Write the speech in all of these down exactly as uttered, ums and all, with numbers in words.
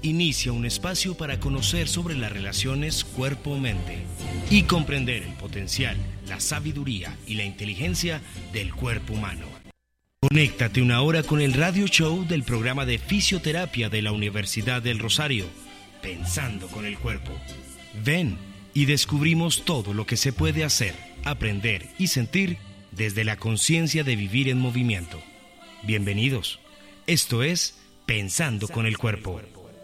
inicia un espacio para conocer sobre las relaciones cuerpo-mente y comprender el potencial, la sabiduría y la inteligencia del cuerpo humano. Conéctate una hora con el radio show del programa de fisioterapia de la Universidad del Rosario, Pensando con el Cuerpo. Ven y descubrimos todo lo que se puede hacer, aprender y sentir desde la conciencia de vivir en movimiento. Bienvenidos. Esto es Pensando con el Cuerpo.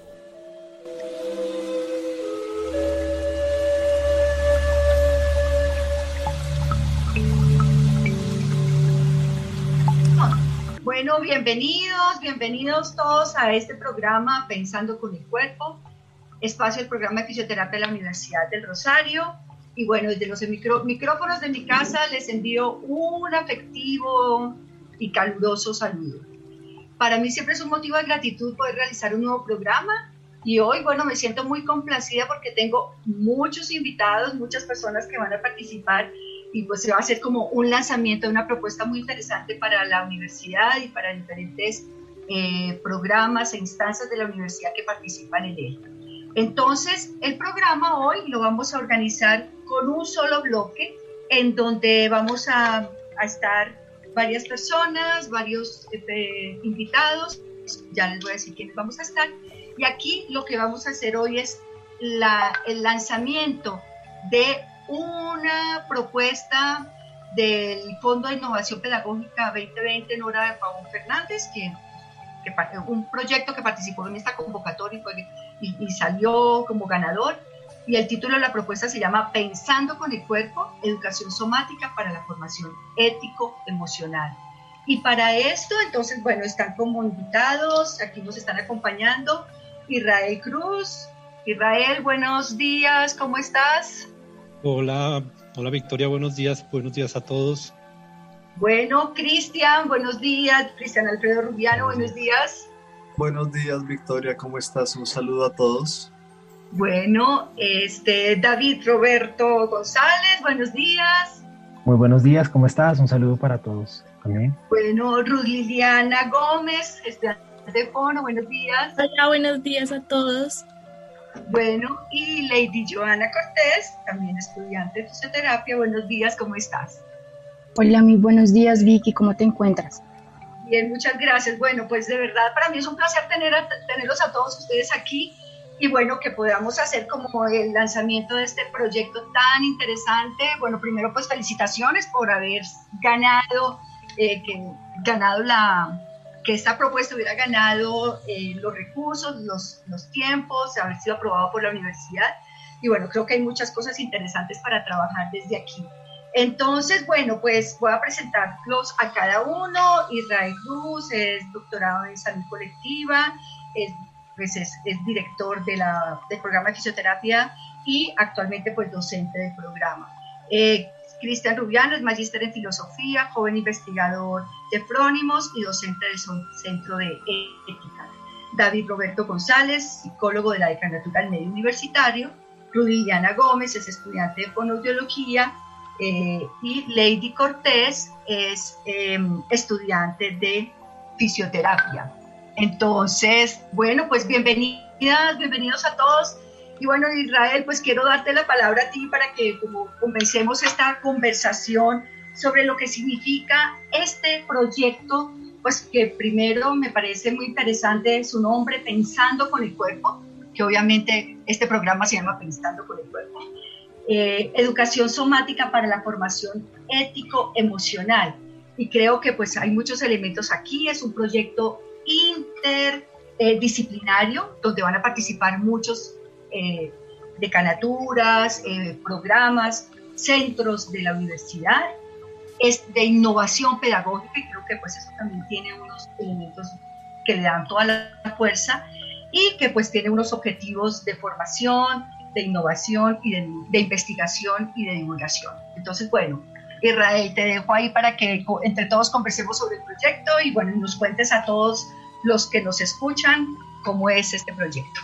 Bueno, bienvenidos, bienvenidos todos a este programa Pensando con el Cuerpo, espacio del programa de fisioterapia de la Universidad del Rosario. Y bueno, desde los micro, micrófonos de mi casa les envío un afectivo y caluroso saludo. Para mí siempre es un motivo de gratitud poder realizar un nuevo programa y hoy, bueno, me siento muy complacida porque tengo muchos invitados, muchas personas que van a participar y pues se va a hacer como un lanzamiento de una propuesta muy interesante para la universidad y para diferentes eh, programas e instancias de la universidad que participan en él. Entonces, el programa hoy lo vamos a organizar con un solo bloque en donde vamos a, a estar varias personas, varios eh, invitados, ya les voy a decir quiénes vamos a estar, y aquí lo que vamos a hacer hoy es la, el lanzamiento de una propuesta del Fondo de Innovación Pedagógica veinte veinte Nora de Pavón Fernández, que, que un proyecto que participó en esta convocatoria y, y, y salió como ganador. Y el título de la propuesta se llama Pensando con el Cuerpo, Educación Somática para la Formación Ético-Emocional. Y para esto, entonces, bueno, están como invitados, aquí nos están acompañando Israel Cruz. Israel, buenos días, ¿cómo estás? Hola, hola Victoria, buenos días, buenos días a todos. Bueno, Cristian, buenos días, Cristian Alfredo Rubiano, buenos días. Buenos días, Victoria, ¿cómo estás? Un saludo a todos. Bueno, este, David Roberto González, buenos días. Muy buenos días, ¿cómo estás? Un saludo para todos también. Bueno, Ruth Liliana Gómez, estudiante de Fono, buenos días. Hola, buenos días a todos. Bueno, y Lady Joana Cortés, también estudiante de fisioterapia, buenos días, ¿cómo estás? Hola, muy buenos días, Vicky, ¿cómo te encuentras? Bien, muchas gracias. Bueno, pues de verdad para mí es un placer tener a, tenerlos a todos ustedes aquí. Y bueno, que podamos hacer como el lanzamiento de este proyecto tan interesante. Bueno, primero pues felicitaciones por haber ganado, eh, que, ganado la, que esta propuesta hubiera ganado eh, los recursos, los, los tiempos, haber sido aprobado por la universidad. Y bueno, creo que hay muchas cosas interesantes para trabajar desde aquí. Entonces, bueno, pues voy a presentarlos a cada uno. Israel Cruz es doctorado en salud colectiva, es pues es, es director de la, del programa de fisioterapia y actualmente pues docente del programa. Eh, Cristian Rubiano es magíster en filosofía, joven investigador de Frónimos y docente del Centro de Ética. David Roberto González, psicólogo de la Decanatura del Medio Universitario. Ruth Liliana Gómez es estudiante de fonoaudiología eh, y Lady Cortés es eh, estudiante de fisioterapia. Entonces, bueno, pues bienvenidas, bienvenidos a todos. Y bueno, Israel, pues quiero darte la palabra a ti para que como comencemos esta conversación sobre lo que significa este proyecto, pues que primero me parece muy interesante su nombre, Pensando con el Cuerpo, que obviamente este programa se llama Pensando con el Cuerpo. Eh, educación somática para la formación ético-emocional. Y creo que pues hay muchos elementos aquí, es un proyecto interdisciplinario, eh, donde van a participar muchos eh, decanaturas, eh, programas, centros de la universidad, es de innovación pedagógica, y creo que pues eso también tiene unos elementos que le dan toda la fuerza, y que pues tiene unos objetivos de formación, de innovación y de, de investigación y de divulgación. Entonces, bueno, Israel, te dejo ahí para que entre todos conversemos sobre el proyecto y bueno, nos cuentes a todos los que nos escuchan cómo es este proyecto.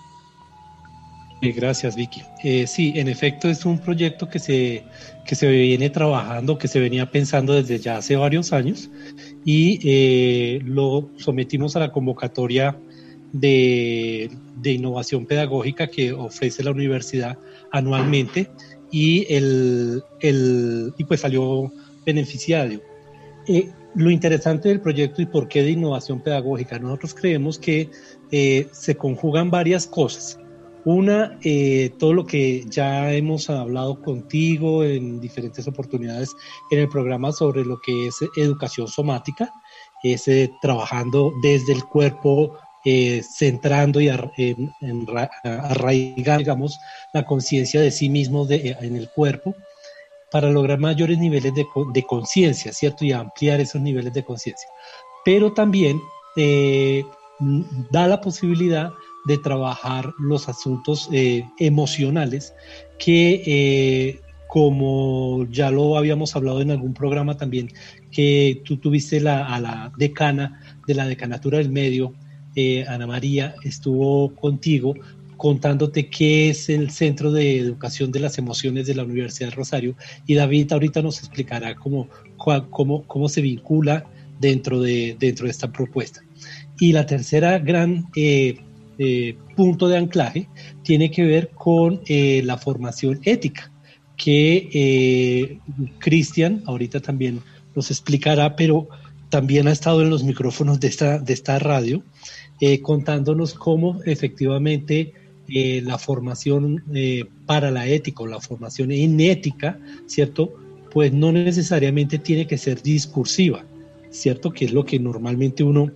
Eh, gracias, Vicky. Eh, sí, en efecto es un proyecto que se, que se viene trabajando, que se venía pensando desde ya hace varios años y eh, lo sometimos a la convocatoria de, de innovación pedagógica que ofrece la universidad anualmente y, el, el, y pues salió beneficiario. Eh, lo interesante del proyecto y por qué de innovación pedagógica, nosotros creemos que eh, se conjugan varias cosas. Una, eh, todo lo que ya hemos hablado contigo en diferentes oportunidades en el programa sobre lo que es educación somática, es eh, trabajando desde el cuerpo, eh, centrando y ar, en, en, arraigando, digamos, la conciencia de sí mismo de, en el cuerpo, para lograr mayores niveles de, de conciencia, ¿cierto? Y ampliar esos niveles de conciencia. Pero también eh, da la posibilidad de trabajar los asuntos eh, emocionales que, eh, como ya lo habíamos hablado en algún programa también, que tú tuviste la, a la decana de la Decanatura del Medio, eh, Ana María, estuvo contigo contándote qué es el Centro de Educación de las Emociones de la Universidad de Rosario, y David ahorita nos explicará cómo, cómo, cómo se vincula dentro de, dentro de esta propuesta. Y la tercera gran eh, eh, punto de anclaje tiene que ver con eh, la formación ética, que eh, Cristian ahorita también nos explicará, pero también ha estado en los micrófonos de esta, de esta radio, eh, contándonos cómo efectivamente eh, la formación eh, para la ética o la formación en ética, ¿cierto? Pues no necesariamente tiene que ser discursiva, ¿cierto? Que es lo que normalmente uno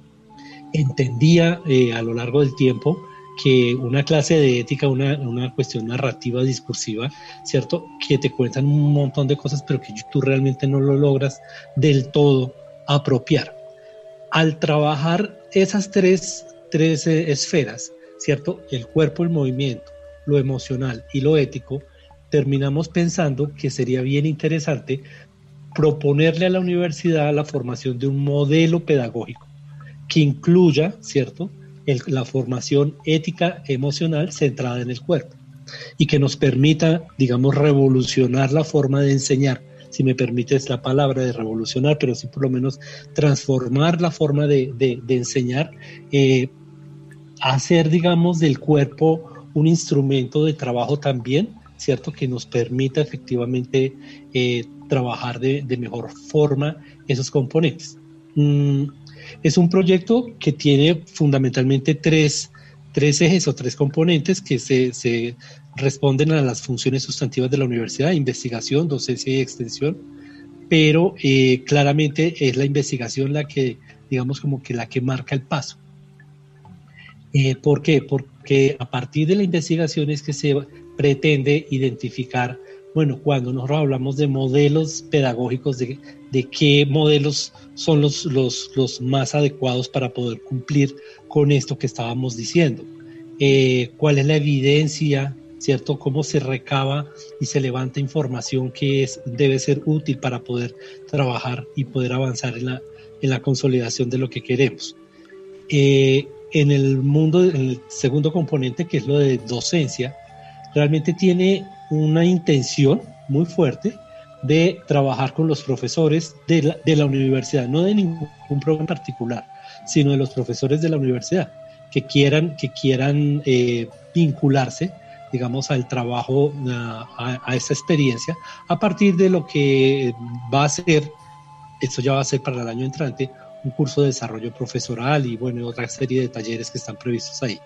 entendía eh, a lo largo del tiempo, que una clase de ética, una, una cuestión narrativa discursiva, ¿cierto? Que te cuentan un montón de cosas, pero que tú realmente no lo logras del todo apropiar. Al trabajar esas tres, tres eh, esferas, ¿cierto? El cuerpo, el movimiento, lo emocional y lo ético, terminamos pensando que sería bien interesante proponerle a la universidad la formación de un modelo pedagógico que incluya, ¿cierto?, el, la formación ética emocional centrada en el cuerpo y que nos permita, digamos, revolucionar la forma de enseñar, si me permites la palabra de revolucionar, pero sí por lo menos transformar la forma de, de, de enseñar, eh, hacer, digamos, del cuerpo un instrumento de trabajo también, ¿cierto?, que nos permita efectivamente eh, trabajar de, de mejor forma esos componentes. Mm, es un proyecto que tiene fundamentalmente tres, tres ejes o tres componentes que se, se responden a las funciones sustantivas de la universidad: investigación, docencia y extensión, pero eh, claramente es la investigación la que, digamos, como que la que marca el paso. Eh, ¿Por qué? Porque a partir de la investigación es que se pretende identificar, bueno, cuando nosotros hablamos de modelos pedagógicos, de, de qué modelos son los, los, los más adecuados para poder cumplir con esto que estábamos diciendo. Eh, ¿Cuál es la evidencia, cierto? ¿Cómo se recaba y se levanta información que es, debe ser útil para poder trabajar y poder avanzar en la, en la consolidación de lo que queremos? Eh, en el mundo, en el segundo componente, que es lo de docencia, realmente tiene una intención muy fuerte de trabajar con los profesores de la, de la universidad, no de ningún programa particular, sino de los profesores de la universidad que quieran, que quieran eh, vincularse, digamos, al trabajo, a, a esa experiencia, a partir de lo que va a ser, esto ya va a ser para el año entrante, un curso de desarrollo profesoral y, bueno, otra serie de talleres que están previstos ahí.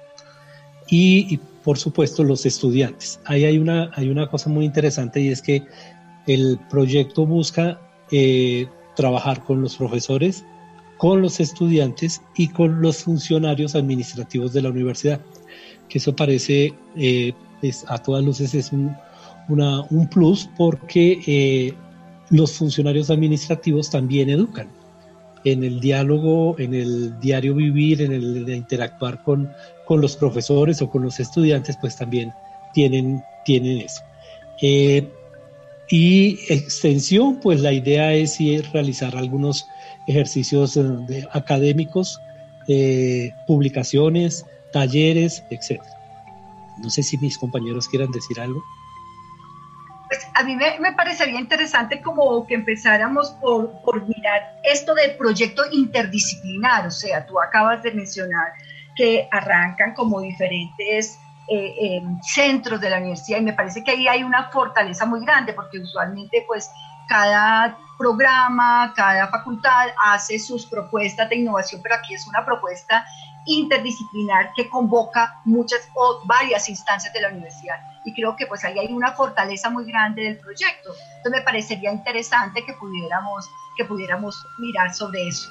Y, y por supuesto los estudiantes. Ahí hay una, hay una cosa muy interesante, y es que el proyecto busca eh, trabajar con los profesores, con los estudiantes y con los funcionarios administrativos de la universidad, que eso parece, eh, es, a todas luces es un, una, un plus, porque eh, los funcionarios administrativos también educan. En el diálogo, en el diario vivir, en el de interactuar con, con los profesores o con los estudiantes, pues también tienen, tienen eso. Eh, y extensión, pues la idea es ir, realizar algunos ejercicios eh, de, académicos, eh, publicaciones, talleres, etcétera. No sé si mis compañeros quieran decir algo. Pues a mí me, me parecería interesante como que empezáramos por, por mirar esto del proyecto interdisciplinar. O sea, tú acabas de mencionar que arrancan como diferentes eh, eh, centros de la universidad, y me parece que ahí hay una fortaleza muy grande, porque usualmente pues cada programa, cada facultad hace sus propuestas de innovación, pero aquí es una propuesta interdisciplinar que convoca muchas o varias instancias de la universidad, y creo que pues ahí hay una fortaleza muy grande del proyecto. Entonces me parecería interesante que pudiéramos, que pudiéramos mirar sobre eso.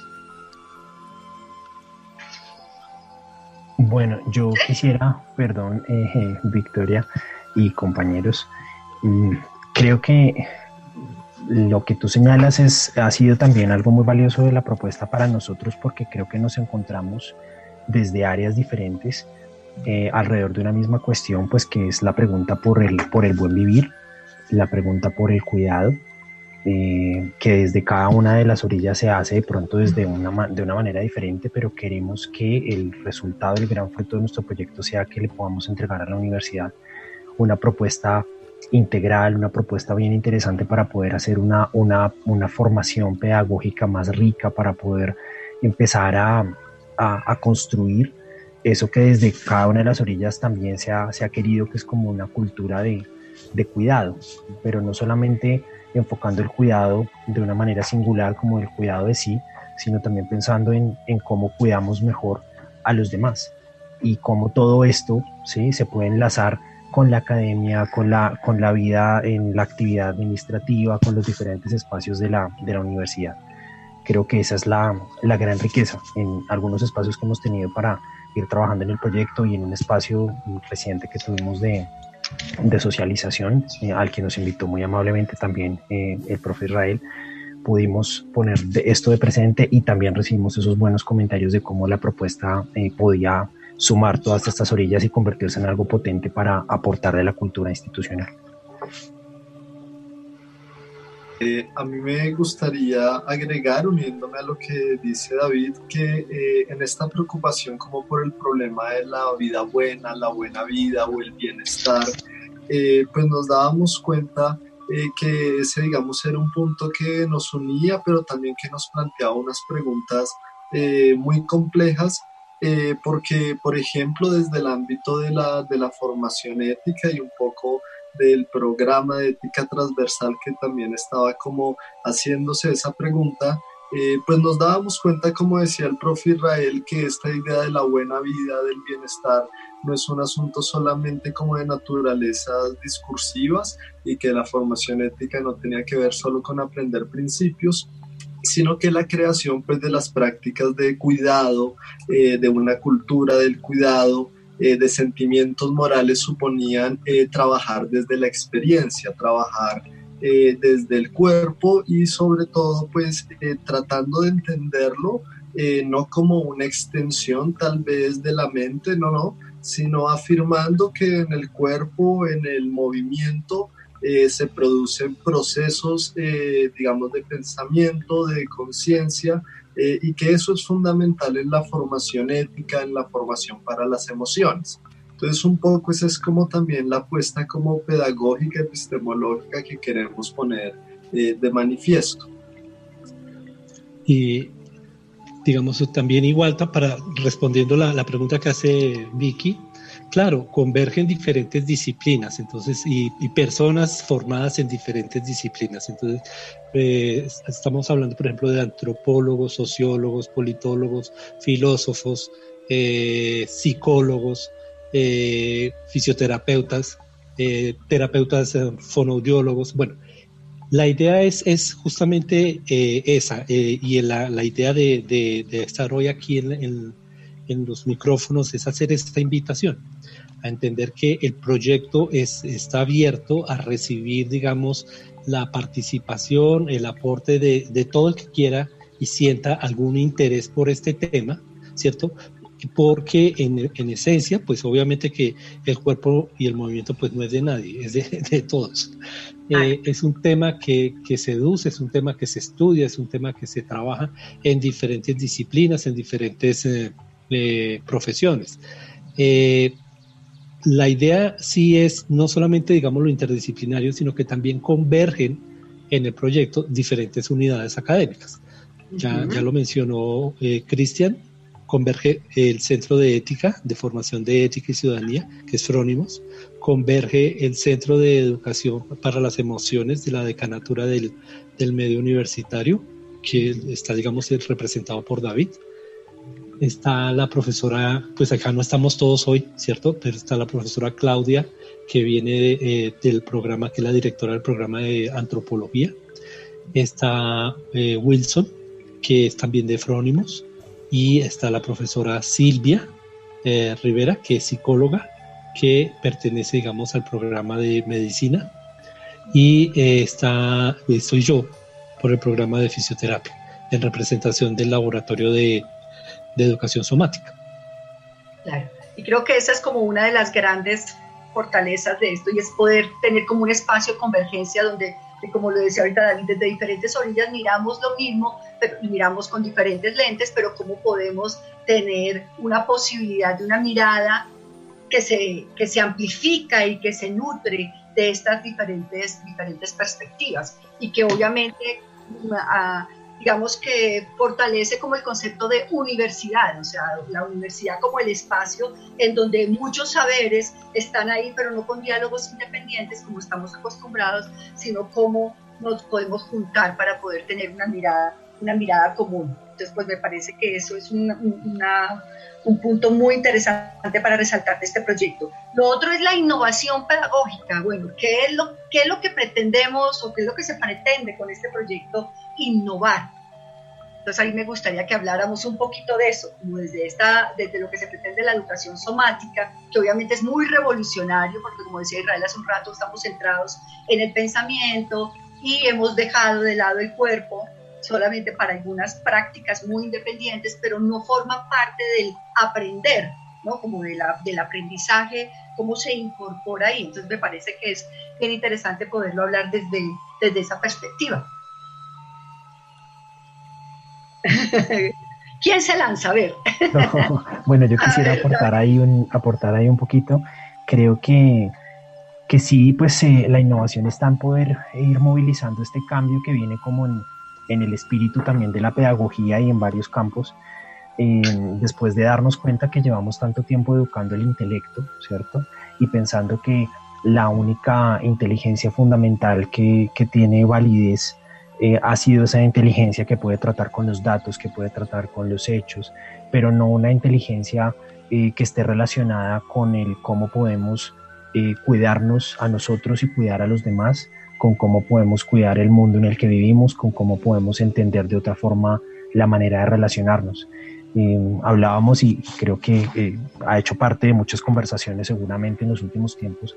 Bueno, yo quisiera, perdón, eh, Victoria y compañeros, mmm, creo que lo que tú señalas es, ha sido también algo muy valioso de la propuesta para nosotros, porque creo que nos encontramos desde áreas diferentes eh, alrededor de una misma cuestión, pues que es la pregunta por el, por el buen vivir, la pregunta por el cuidado, eh, que desde cada una de las orillas se hace de pronto desde una, de una manera diferente, pero queremos que el resultado, el gran fruto de nuestro proyecto sea que le podamos entregar a la universidad una propuesta integral, una propuesta bien interesante para poder hacer una, una, una formación pedagógica más rica, para poder empezar a, a, a construir eso que desde cada una de las orillas también se ha, se ha querido, que es como una cultura de, de cuidado, pero no solamente enfocando el cuidado de una manera singular como el cuidado de sí, sino también pensando en, en cómo cuidamos mejor a los demás y cómo todo esto, ¿sí?, se puede enlazar con la academia, con la, con la vida en la actividad administrativa, con los diferentes espacios de la, de la universidad. Creo que esa es la, la gran riqueza en algunos espacios que hemos tenido para ir trabajando en el proyecto, y en un espacio reciente que tuvimos de, de socialización, eh, al que nos invitó muy amablemente también eh, el profe Israel, pudimos poner de esto de presente, y también recibimos esos buenos comentarios de cómo la propuesta eh, podía sumar todas estas orillas y convertirse en algo potente para aportar de la cultura institucional. Eh, a mí me gustaría agregar, uniéndome a lo que dice David, que eh, en esta preocupación como por el problema de la vida buena, la buena vida o el bienestar, eh, pues nos dábamos cuenta eh, que ese, digamos, era un punto que nos unía, pero también que nos planteaba unas preguntas eh, muy complejas, eh, porque, por ejemplo, desde el ámbito de la, de la formación ética y un poco del programa de ética transversal que también estaba como haciéndose esa pregunta, eh, pues nos dábamos cuenta, como decía el profe Israel, que esta idea de la buena vida, del bienestar, no es un asunto solamente como de naturalezas discursivas, y que la formación ética no tenía que ver solo con aprender principios, sino que la creación pues de las prácticas de cuidado, eh, de una cultura del cuidado, Eh, de sentimientos morales, suponían eh, trabajar desde la experiencia, trabajar eh, desde el cuerpo, y sobre todo pues eh, tratando de entenderlo eh, no como una extensión tal vez de la mente, no, no, sino afirmando que en el cuerpo, en el movimiento, eh, se producen procesos, eh, digamos, de pensamiento, de conciencia, Eh, y que eso es fundamental en la formación ética, en la formación para las emociones. Entonces un poco esa es como también la apuesta como pedagógica, epistemológica que queremos poner eh, de manifiesto. Y digamos también igual para respondiendo la, la pregunta que hace Vicky, claro, convergen diferentes disciplinas, entonces, y, y personas formadas en diferentes disciplinas. Entonces, eh, estamos hablando, por ejemplo, de antropólogos, sociólogos, politólogos, filósofos, eh, psicólogos, eh, fisioterapeutas, eh, terapeutas eh, fonoaudiólogos. Bueno, la idea es, es justamente eh, esa, eh, y la, la idea de, de, de estar hoy aquí en, en, en los micrófonos es hacer esta invitación a entender que el proyecto es, está abierto a recibir, digamos, la participación, el aporte de, de todo el que quiera y sienta algún interés por este tema, ¿cierto? Porque en, en esencia, pues obviamente que el cuerpo y el movimiento pues no es de nadie, es de, de todos. Eh, es un tema que, que seduce, es un tema que se estudia, es un tema que se trabaja en diferentes disciplinas, en diferentes eh, eh, profesiones. Eh, La idea sí es no solamente, digamos, lo interdisciplinario, sino que también convergen en el proyecto diferentes unidades académicas. Ya, uh-huh. ya lo mencionó eh, Cristian, converge el Centro de Ética, de Formación de Ética y Ciudadanía, que es Frónimos, converge el Centro de Educación para las Emociones de la Decanatura del, del Medio Universitario, que está, digamos, representado por David. Está la profesora, pues acá no estamos todos hoy, ¿cierto? Pero está la profesora Claudia, que viene de, eh, del programa, que es la directora del programa de antropología. Está eh, Wilson, que es también de Frónimos, y está la profesora Silvia eh, Rivera, que es psicóloga, que pertenece, digamos, al programa de medicina, y eh, está, soy yo, por el programa de fisioterapia, en representación del laboratorio de, de educación somática. Claro, y creo que esa es como una de las grandes fortalezas de esto, y es poder tener como un espacio de convergencia donde, como lo decía ahorita David, desde diferentes orillas miramos lo mismo, pero miramos con diferentes lentes, pero cómo podemos tener una posibilidad de una mirada que se, que se amplifica y que se nutre de estas diferentes, diferentes perspectivas, y que obviamente, uh, digamos que fortalece como el concepto de universidad, o sea, la universidad como el espacio en donde muchos saberes están ahí, pero no con diálogos independientes como estamos acostumbrados, sino cómo nos podemos juntar para poder tener una mirada, una mirada común. Entonces, pues me parece que eso es una, una, un punto muy interesante para resaltar de este proyecto. Lo otro es la innovación pedagógica. Bueno, ¿qué es lo, qué es lo que pretendemos o qué es lo que se pretende con este proyecto? Innovar. Entonces ahí me gustaría que habláramos un poquito de eso, como desde, esta, desde lo que se pretende la educación somática, que obviamente es muy revolucionario, porque como decía Israel hace un rato, estamos centrados en el pensamiento y hemos dejado de lado el cuerpo solamente para algunas prácticas muy independientes, pero no forma parte del aprender, ¿no? Como de la, del aprendizaje, cómo se incorpora ahí. Entonces me parece que es bien interesante poderlo hablar desde, desde esa perspectiva. ¿Quién se lanza? A ver. No, bueno, yo quisiera aportar ahí un, aportar ahí un poquito. Creo que, que sí, pues eh, la innovación está en poder ir movilizando este cambio que viene como en, en el espíritu también de la pedagogía y en varios campos, eh, después de darnos cuenta que llevamos tanto tiempo educando el intelecto, ¿cierto? Y pensando que la única inteligencia fundamental que, que tiene validez Eh, ha sido esa inteligencia que puede tratar con los datos, que puede tratar con los hechos, pero no una inteligencia eh, que esté relacionada con el cómo podemos eh, cuidarnos a nosotros y cuidar a los demás, con cómo podemos cuidar el mundo en el que vivimos, con cómo podemos entender de otra forma la manera de relacionarnos. Eh, hablábamos, y creo que eh, ha hecho parte de muchas conversaciones seguramente en los últimos tiempos,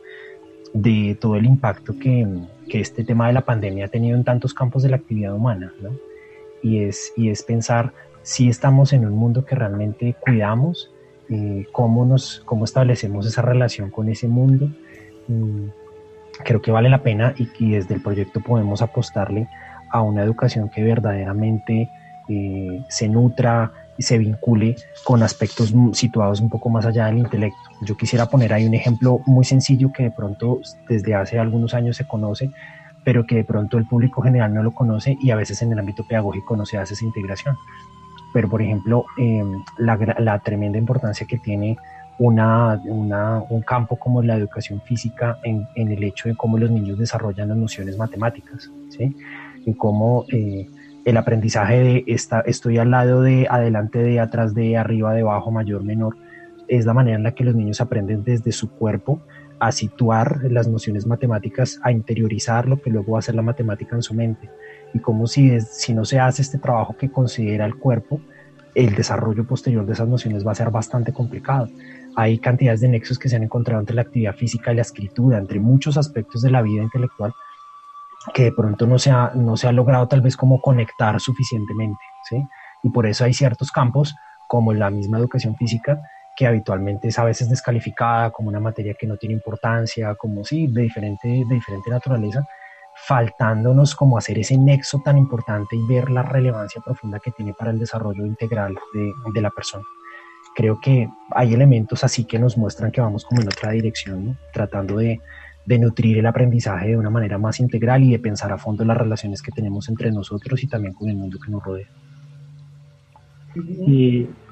de todo el impacto que, que este tema de la pandemia ha tenido en tantos campos de la actividad humana, ¿no? Y es, y es pensar si estamos en un mundo que realmente cuidamos, eh, cómo, nos, cómo establecemos esa relación con ese mundo. Mm, creo que vale la pena, y, y desde el proyecto podemos apostarle a una educación que verdaderamente eh, se nutra y se vincule con aspectos situados un poco más allá del intelecto. Yo quisiera poner ahí un ejemplo muy sencillo que de pronto desde hace algunos años se conoce, pero que de pronto el público general no lo conoce, y a veces en el ámbito pedagógico no se hace esa integración. Pero, por ejemplo, eh, la, la tremenda importancia que tiene una, una, un campo como la educación física en, en el hecho de cómo los niños desarrollan las nociones matemáticas, ¿sí? Y cómo eh, el aprendizaje de esta, estoy al lado de, adelante de, atrás de, arriba, debajo, mayor, menor, es la manera en la que los niños aprenden desde su cuerpo a situar las nociones matemáticas, a interiorizar lo que luego va a ser la matemática en su mente. Y como si, es, si no se hace este trabajo que considera el cuerpo, el desarrollo posterior de esas nociones va a ser bastante complicado. Hay cantidades de nexos que se han encontrado entre la actividad física y la escritura, entre muchos aspectos de la vida intelectual, que de pronto no se ha, no se ha logrado tal vez como conectar suficientemente, ¿sí? Y por eso hay ciertos campos, como la misma educación física, que habitualmente es a veces descalificada como una materia que no tiene importancia, como sí, de diferente, de diferente naturaleza, faltándonos como hacer ese nexo tan importante y ver la relevancia profunda que tiene para el desarrollo integral de, de la persona. Creo que hay elementos así que nos muestran que vamos como en otra dirección, ¿no? Tratando de, de nutrir el aprendizaje de una manera más integral y de pensar a fondo las relaciones que tenemos entre nosotros y también con el mundo que nos rodea. Y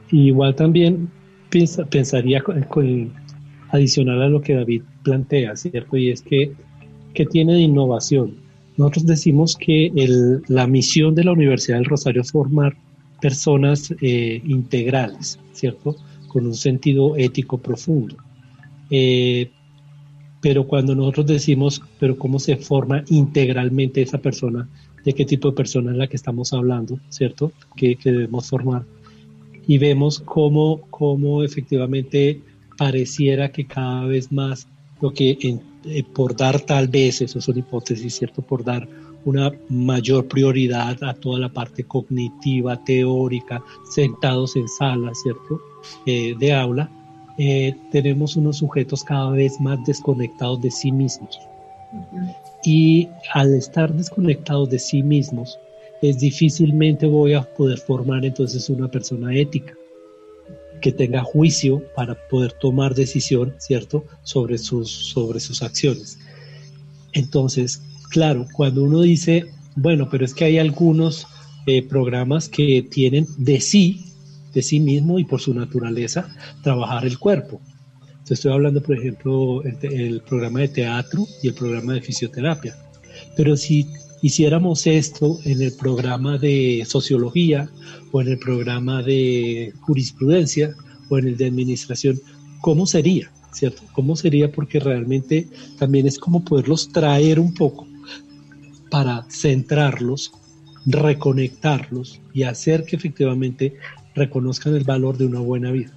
igual también pens pensaría con, con, adicional a lo que David plantea, ¿cierto? Y es que, ¿qué tiene de innovación? Nosotros decimos que el, la misión de la Universidad del Rosario es formar personas eh, integrales, ¿cierto? Con un sentido ético profundo. Eh, pero cuando nosotros decimos, pero ¿cómo se forma integralmente esa persona? ¿De qué tipo de persona es la que estamos hablando, ¿cierto? Que, que debemos formar. Y vemos cómo, cómo efectivamente pareciera que cada vez más lo que en, eh, por dar tal vez, eso son hipótesis, ¿cierto? Por dar una mayor prioridad a toda la parte cognitiva, teórica, sentados en salas, ¿cierto? Eh, de aula, eh, tenemos unos sujetos cada vez más desconectados de sí mismos. Uh-huh. Y al estar desconectados de sí mismos, es difícilmente voy a poder formar entonces una persona ética que tenga juicio para poder tomar decisión, ¿cierto?, sobre sus, sobre sus acciones. Entonces, claro, cuando uno dice, bueno, pero es que hay algunos eh, programas que tienen de sí, de sí mismo y por su naturaleza, trabajar el cuerpo. Entonces, estoy hablando, por ejemplo, el, el programa de teatro y el programa de fisioterapia. Pero si hiciéramos esto en el programa de sociología o en el programa de jurisprudencia o en el de administración, ¿cómo sería? ¿Cierto? ¿Cómo sería? Porque realmente también es como poderlos traer un poco para centrarlos, reconectarlos y hacer que efectivamente reconozcan el valor de una buena vida.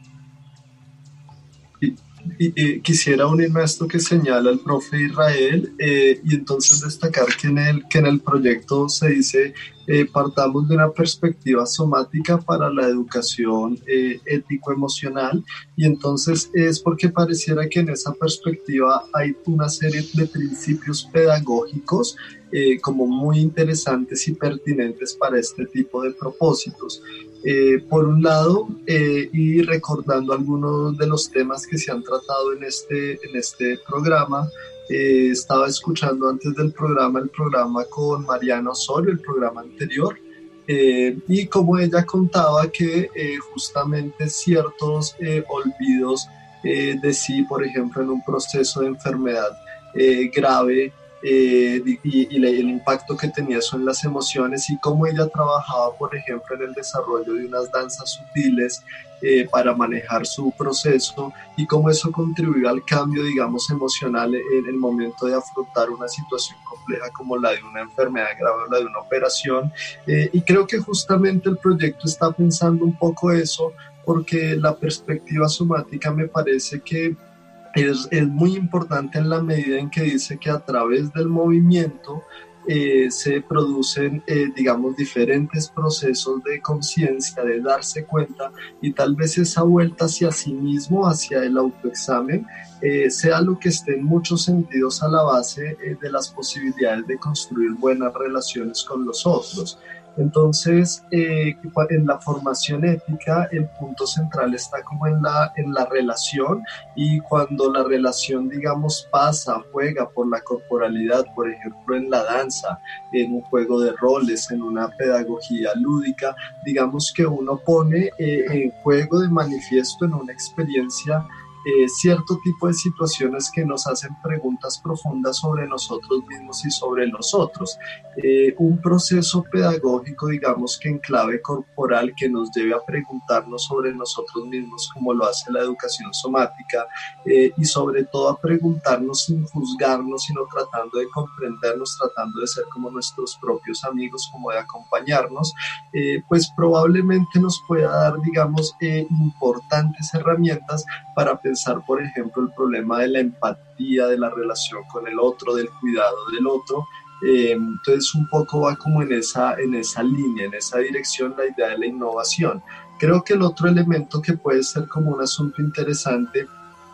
Y, y quisiera unirme a esto que señala el profe Israel eh, y entonces destacar que en el, que en el proyecto se dice eh, partamos de una perspectiva somática para la educación eh, ético-emocional, y entonces es porque pareciera que en esa perspectiva hay una serie de principios pedagógicos eh, como muy interesantes y pertinentes para este tipo de propósitos. Eh, por un lado, eh, y recordando algunos de los temas que se han tratado en este, en este programa, eh, estaba escuchando antes del programa el programa con Mariana Osorio, el programa anterior, eh, y como ella contaba que eh, justamente ciertos eh, olvidos eh, de sí, por ejemplo, en un proceso de enfermedad eh, grave, Eh, y, y el impacto que tenía eso en las emociones, y cómo ella trabajaba, por ejemplo, en el desarrollo de unas danzas sutiles eh, para manejar su proceso, y cómo eso contribuyó al cambio, digamos, emocional en el momento de afrontar una situación compleja como la de una enfermedad grave o la de una operación. Eh, y creo que justamente el proyecto está pensando un poco eso, porque la perspectiva somática me parece que Es, es muy importante en la medida en que dice que a través del movimiento eh, se producen, eh, digamos, diferentes procesos de conciencia, de darse cuenta, y tal vez esa vuelta hacia sí mismo, hacia el autoexamen, eh, sea lo que esté en muchos sentidos a la base eh, de las posibilidades de construir buenas relaciones con los otros. Entonces, eh, en la formación ética, el punto central está como en la, en la relación, y cuando la relación, digamos, pasa, juega por la corporalidad, por ejemplo, en la danza, en un juego de roles, en una pedagogía lúdica, digamos que uno pone eh, en juego, de manifiesto, en una experiencia, Eh, cierto tipo de situaciones que nos hacen preguntas profundas sobre nosotros mismos y sobre los otros. Eh, un proceso pedagógico, digamos que en clave corporal, que nos lleve a preguntarnos sobre nosotros mismos, como lo hace la educación somática, eh, y sobre todo a preguntarnos sin juzgarnos, sino tratando de comprendernos, tratando de ser como nuestros propios amigos, como de acompañarnos, eh, pues probablemente nos pueda dar, digamos, eh, importantes herramientas para pensar pensar, por ejemplo, el problema de la empatía, de la relación con el otro, del cuidado del otro. Eh, entonces un poco va como en esa, en esa línea, en esa dirección, la idea de la innovación. Creo que el otro elemento que puede ser como un asunto interesante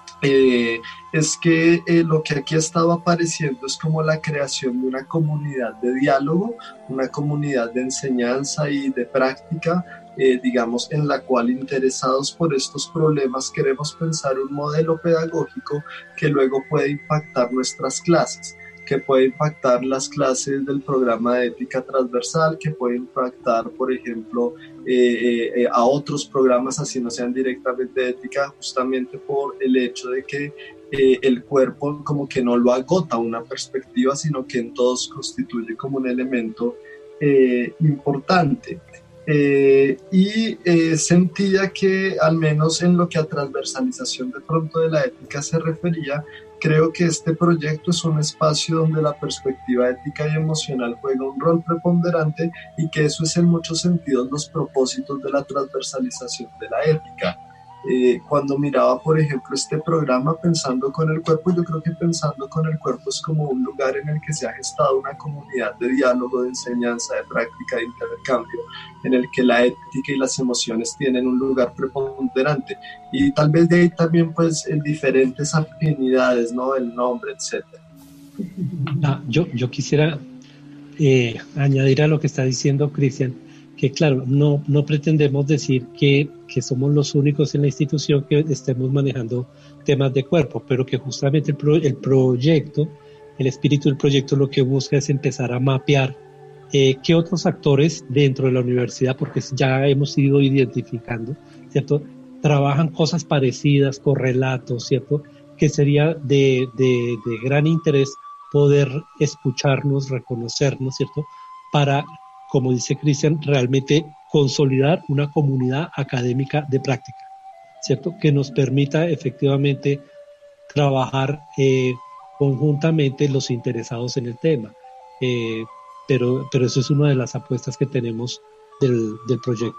eh, es que eh, lo que aquí estaba apareciendo es como la creación de una comunidad de diálogo, una comunidad de enseñanza y de práctica, Eh, digamos, en la cual, interesados por estos problemas, queremos pensar un modelo pedagógico que luego puede impactar nuestras clases, que puede impactar las clases del programa de ética transversal, que puede impactar, por ejemplo, eh, eh, a otros programas, así no sean directamente de ética, justamente por el hecho de que eh, el cuerpo como que no lo agota una perspectiva, sino que en todos constituye como un elemento eh, importante. Eh, y eh, sentía que, al menos en lo que a transversalización de pronto de la ética se refería, creo que este proyecto es un espacio donde la perspectiva ética y emocional juega un rol preponderante y que eso es en muchos sentidos los propósitos de la transversalización de la ética. Eh, cuando miraba, por ejemplo, este programa Pensando con el Cuerpo, yo creo que Pensando con el Cuerpo es como un lugar en el que se ha gestado una comunidad de diálogo, de enseñanza, de práctica, de intercambio, en el que la ética y las emociones tienen un lugar preponderante. Y tal vez de ahí también, pues, en diferentes afinidades, ¿no? El nombre, etcétera. Ah, yo, yo quisiera eh, añadir a lo que está diciendo Cristian, que claro, no, no pretendemos decir que, que somos los únicos en la institución que estemos manejando temas de cuerpo, pero que justamente el, pro, el proyecto, el espíritu del proyecto lo que busca es empezar a mapear eh, qué otros actores dentro de la universidad, porque ya hemos ido identificando, ¿cierto? Trabajan cosas parecidas, correlatos, ¿cierto? Que sería de, de, de gran interés poder escucharnos, reconocernos, ¿cierto? Para, como dice Cristian, realmente consolidar una comunidad académica de práctica, ¿cierto? Que nos permita efectivamente trabajar eh, conjuntamente los interesados en el tema. Eh, pero, pero eso es una de las apuestas que tenemos del, del proyecto.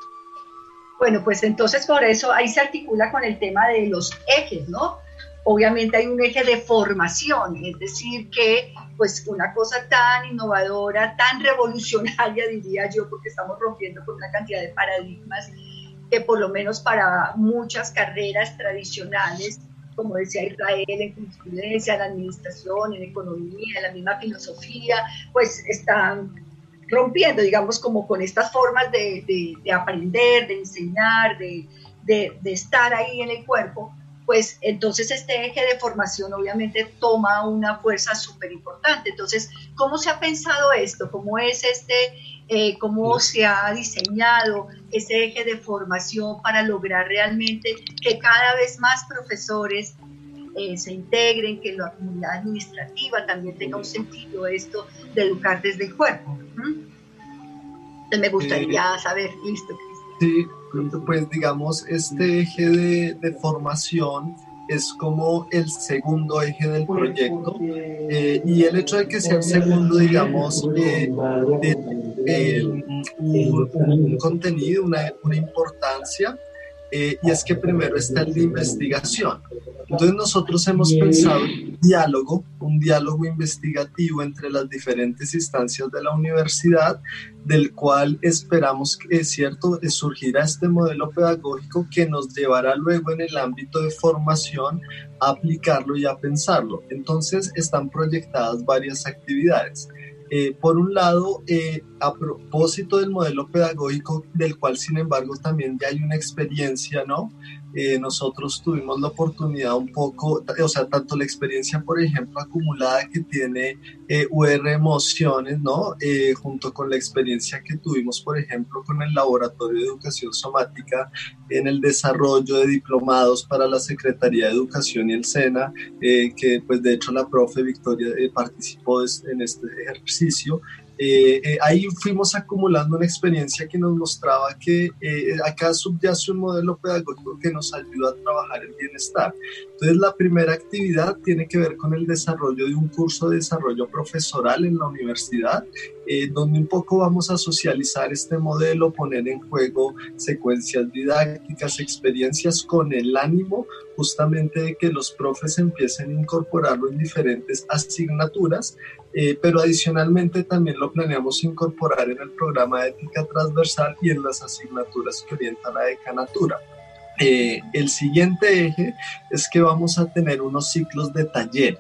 Bueno, pues entonces por eso ahí se articula con el tema de los ejes, ¿no? Obviamente hay un eje de formación, es decir, que pues una cosa tan innovadora, tan revolucionaria, diría yo, porque estamos rompiendo con una cantidad de paradigmas que por lo menos para muchas carreras tradicionales, como decía Israel, en jurisprudencia, en administración, en economía, en la misma filosofía, pues están rompiendo, digamos, como con estas formas de, de, de aprender, de enseñar, de, de, de estar ahí en el cuerpo. Pues entonces este eje de formación obviamente toma una fuerza súper importante. Entonces, ¿cómo se ha pensado esto? ¿Cómo es este, eh, cómo se ha diseñado ese eje de formación para lograr realmente que cada vez más profesores eh, se integren, que la comunidad administrativa también tenga un sentido esto de educar desde el cuerpo? ¿Mm? Entonces me gustaría saber, listo, Cristian. Sí, pues digamos, este eje de, de formación es como el segundo eje del proyecto eh, y el hecho de que sea el segundo, digamos, eh, de, eh, un, un contenido, una, una importancia, eh, y es que primero está el de investigación. Entonces nosotros hemos pensado un diálogo, un diálogo investigativo entre las diferentes instancias de la universidad, del cual esperamos que, es cierto, surgirá este modelo pedagógico que nos llevará luego en el ámbito de formación a aplicarlo y a pensarlo. Entonces están proyectadas varias actividades. Eh, por un lado, eh, a propósito del modelo pedagógico, del cual sin embargo también ya hay una experiencia, ¿no? Eh, nosotros tuvimos la oportunidad un poco, o sea, tanto la experiencia, por ejemplo, acumulada que tiene eh, U R Emociones, ¿no? Eh, junto con la experiencia que tuvimos, por ejemplo, con el Laboratorio de Educación Somática en el desarrollo de diplomados para la Secretaría de Educación y el SENA, eh, que pues de hecho la profe Victoria eh, participó en este ejercicio. Eh, eh, ahí fuimos acumulando una experiencia que nos mostraba que eh, acá subyace un modelo pedagógico que nos ayuda a trabajar el bienestar. Entonces la primera actividad tiene que ver con el desarrollo de un curso de desarrollo profesoral en la universidad, eh, donde un poco vamos a socializar este modelo, poner en juego secuencias didácticas, experiencias con el ánimo justamente de que los profes empiecen a incorporarlo en diferentes asignaturas, eh, pero adicionalmente también lo planeamos incorporar en el programa de ética transversal y en las asignaturas que orientan la decanatura. Eh, el siguiente eje es que vamos a tener unos ciclos de talleres.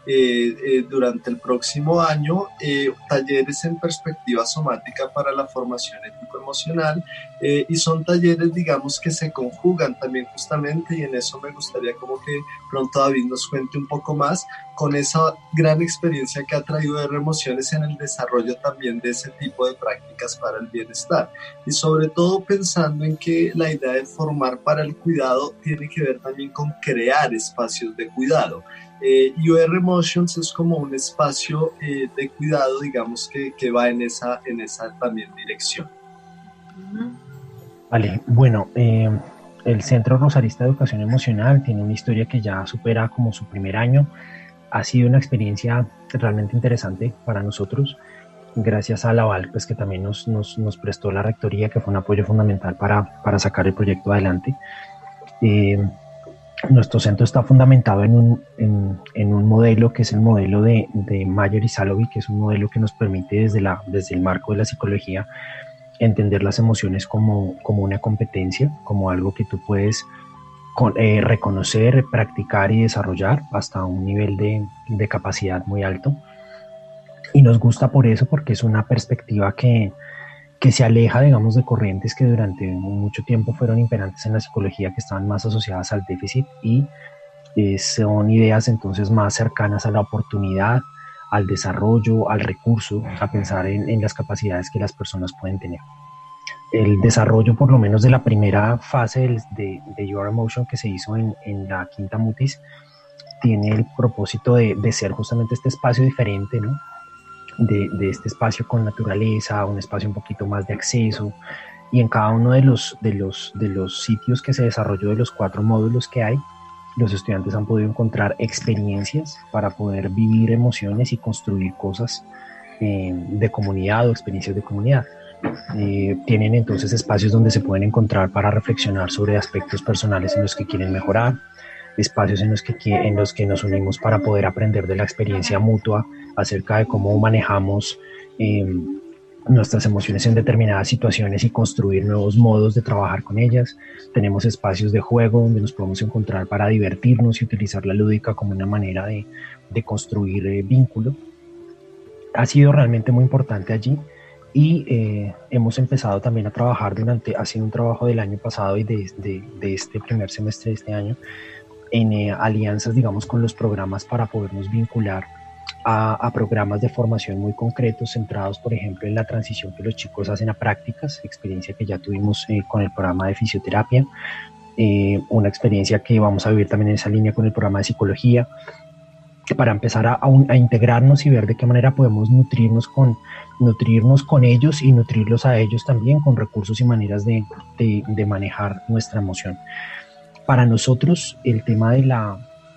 eh, eh, durante el próximo año eh, talleres en perspectiva somática para la formación ético-emocional, eh, y son talleres, digamos, que se conjugan también justamente, y en eso me gustaría como que pronto David nos cuente un poco más, con esa gran experiencia que ha traído R Emociones en el desarrollo también de ese tipo de prácticas para el bienestar, y sobre todo pensando en que la idea de formar para el cuidado tiene que ver también con crear espacios de cuidado. Eh, y R Emotions es como un espacio eh, de cuidado, digamos, que, que va en esa, en esa también dirección. Vale, bueno, eh, el Centro Rosarista de Educación Emocional tiene una historia que ya supera como su primer año. Ha sido una experiencia realmente interesante para nosotros, gracias a la Aval, pues, que también nos, nos, nos prestó la rectoría, que fue un apoyo fundamental para, para sacar el proyecto adelante. Eh, Nuestro centro está fundamentado en un, en, en un modelo que es el modelo de, de Mayer y Salovey, que es un modelo que nos permite desde, la, desde el marco de la psicología entender las emociones como, como una competencia, como algo que tú puedes con, eh, reconocer, practicar y desarrollar hasta un nivel de, de capacidad muy alto. Y nos gusta por eso, porque es una perspectiva que que se aleja, digamos, de corrientes que durante mucho tiempo fueron imperantes en la psicología, que estaban más asociadas al déficit, y eh, son ideas entonces más cercanas a la oportunidad, al desarrollo, al recurso, a pensar en, en las capacidades que las personas pueden tener. El desarrollo, por lo menos de la primera fase de, de Your Emotion que se hizo en, en la Quinta Mutis, tiene el propósito de, de ser justamente este espacio diferente, ¿no? De, de este espacio con naturaleza, un espacio un poquito más de acceso, y en cada uno de los, de los, de los sitios que se desarrolló, de los cuatro módulos que hay, los estudiantes han podido encontrar experiencias para poder vivir emociones y construir cosas eh, de comunidad o experiencias de comunidad. Eh, tienen entonces espacios donde se pueden encontrar para reflexionar sobre aspectos personales en los que quieren mejorar, espacios en los que, en los que nos unimos para poder aprender de la experiencia mutua acerca de cómo manejamos eh, nuestras emociones en determinadas situaciones y construir nuevos modos de trabajar con ellas. Tenemos espacios de juego donde nos podemos encontrar para divertirnos y utilizar la lúdica como una manera de, de construir eh, vínculo. Ha sido realmente muy importante allí, y eh, hemos empezado también a trabajar durante, ha sido un trabajo del año pasado y de, de, de este primer semestre de este año, en eh, alianzas, digamos, con los programas para podernos vincular a, a programas de formación muy concretos, centrados, por ejemplo, en la transición que los chicos hacen a prácticas, experiencia que ya tuvimos eh, con el programa de fisioterapia, eh, una experiencia que vamos a vivir también en esa línea con el programa de psicología, para empezar a, a, a integrarnos y ver de qué manera podemos nutrirnos con, nutrirnos con ellos y nutrirlos a ellos también con recursos y maneras de, de, de manejar nuestra emoción. Para nosotros el tema de la,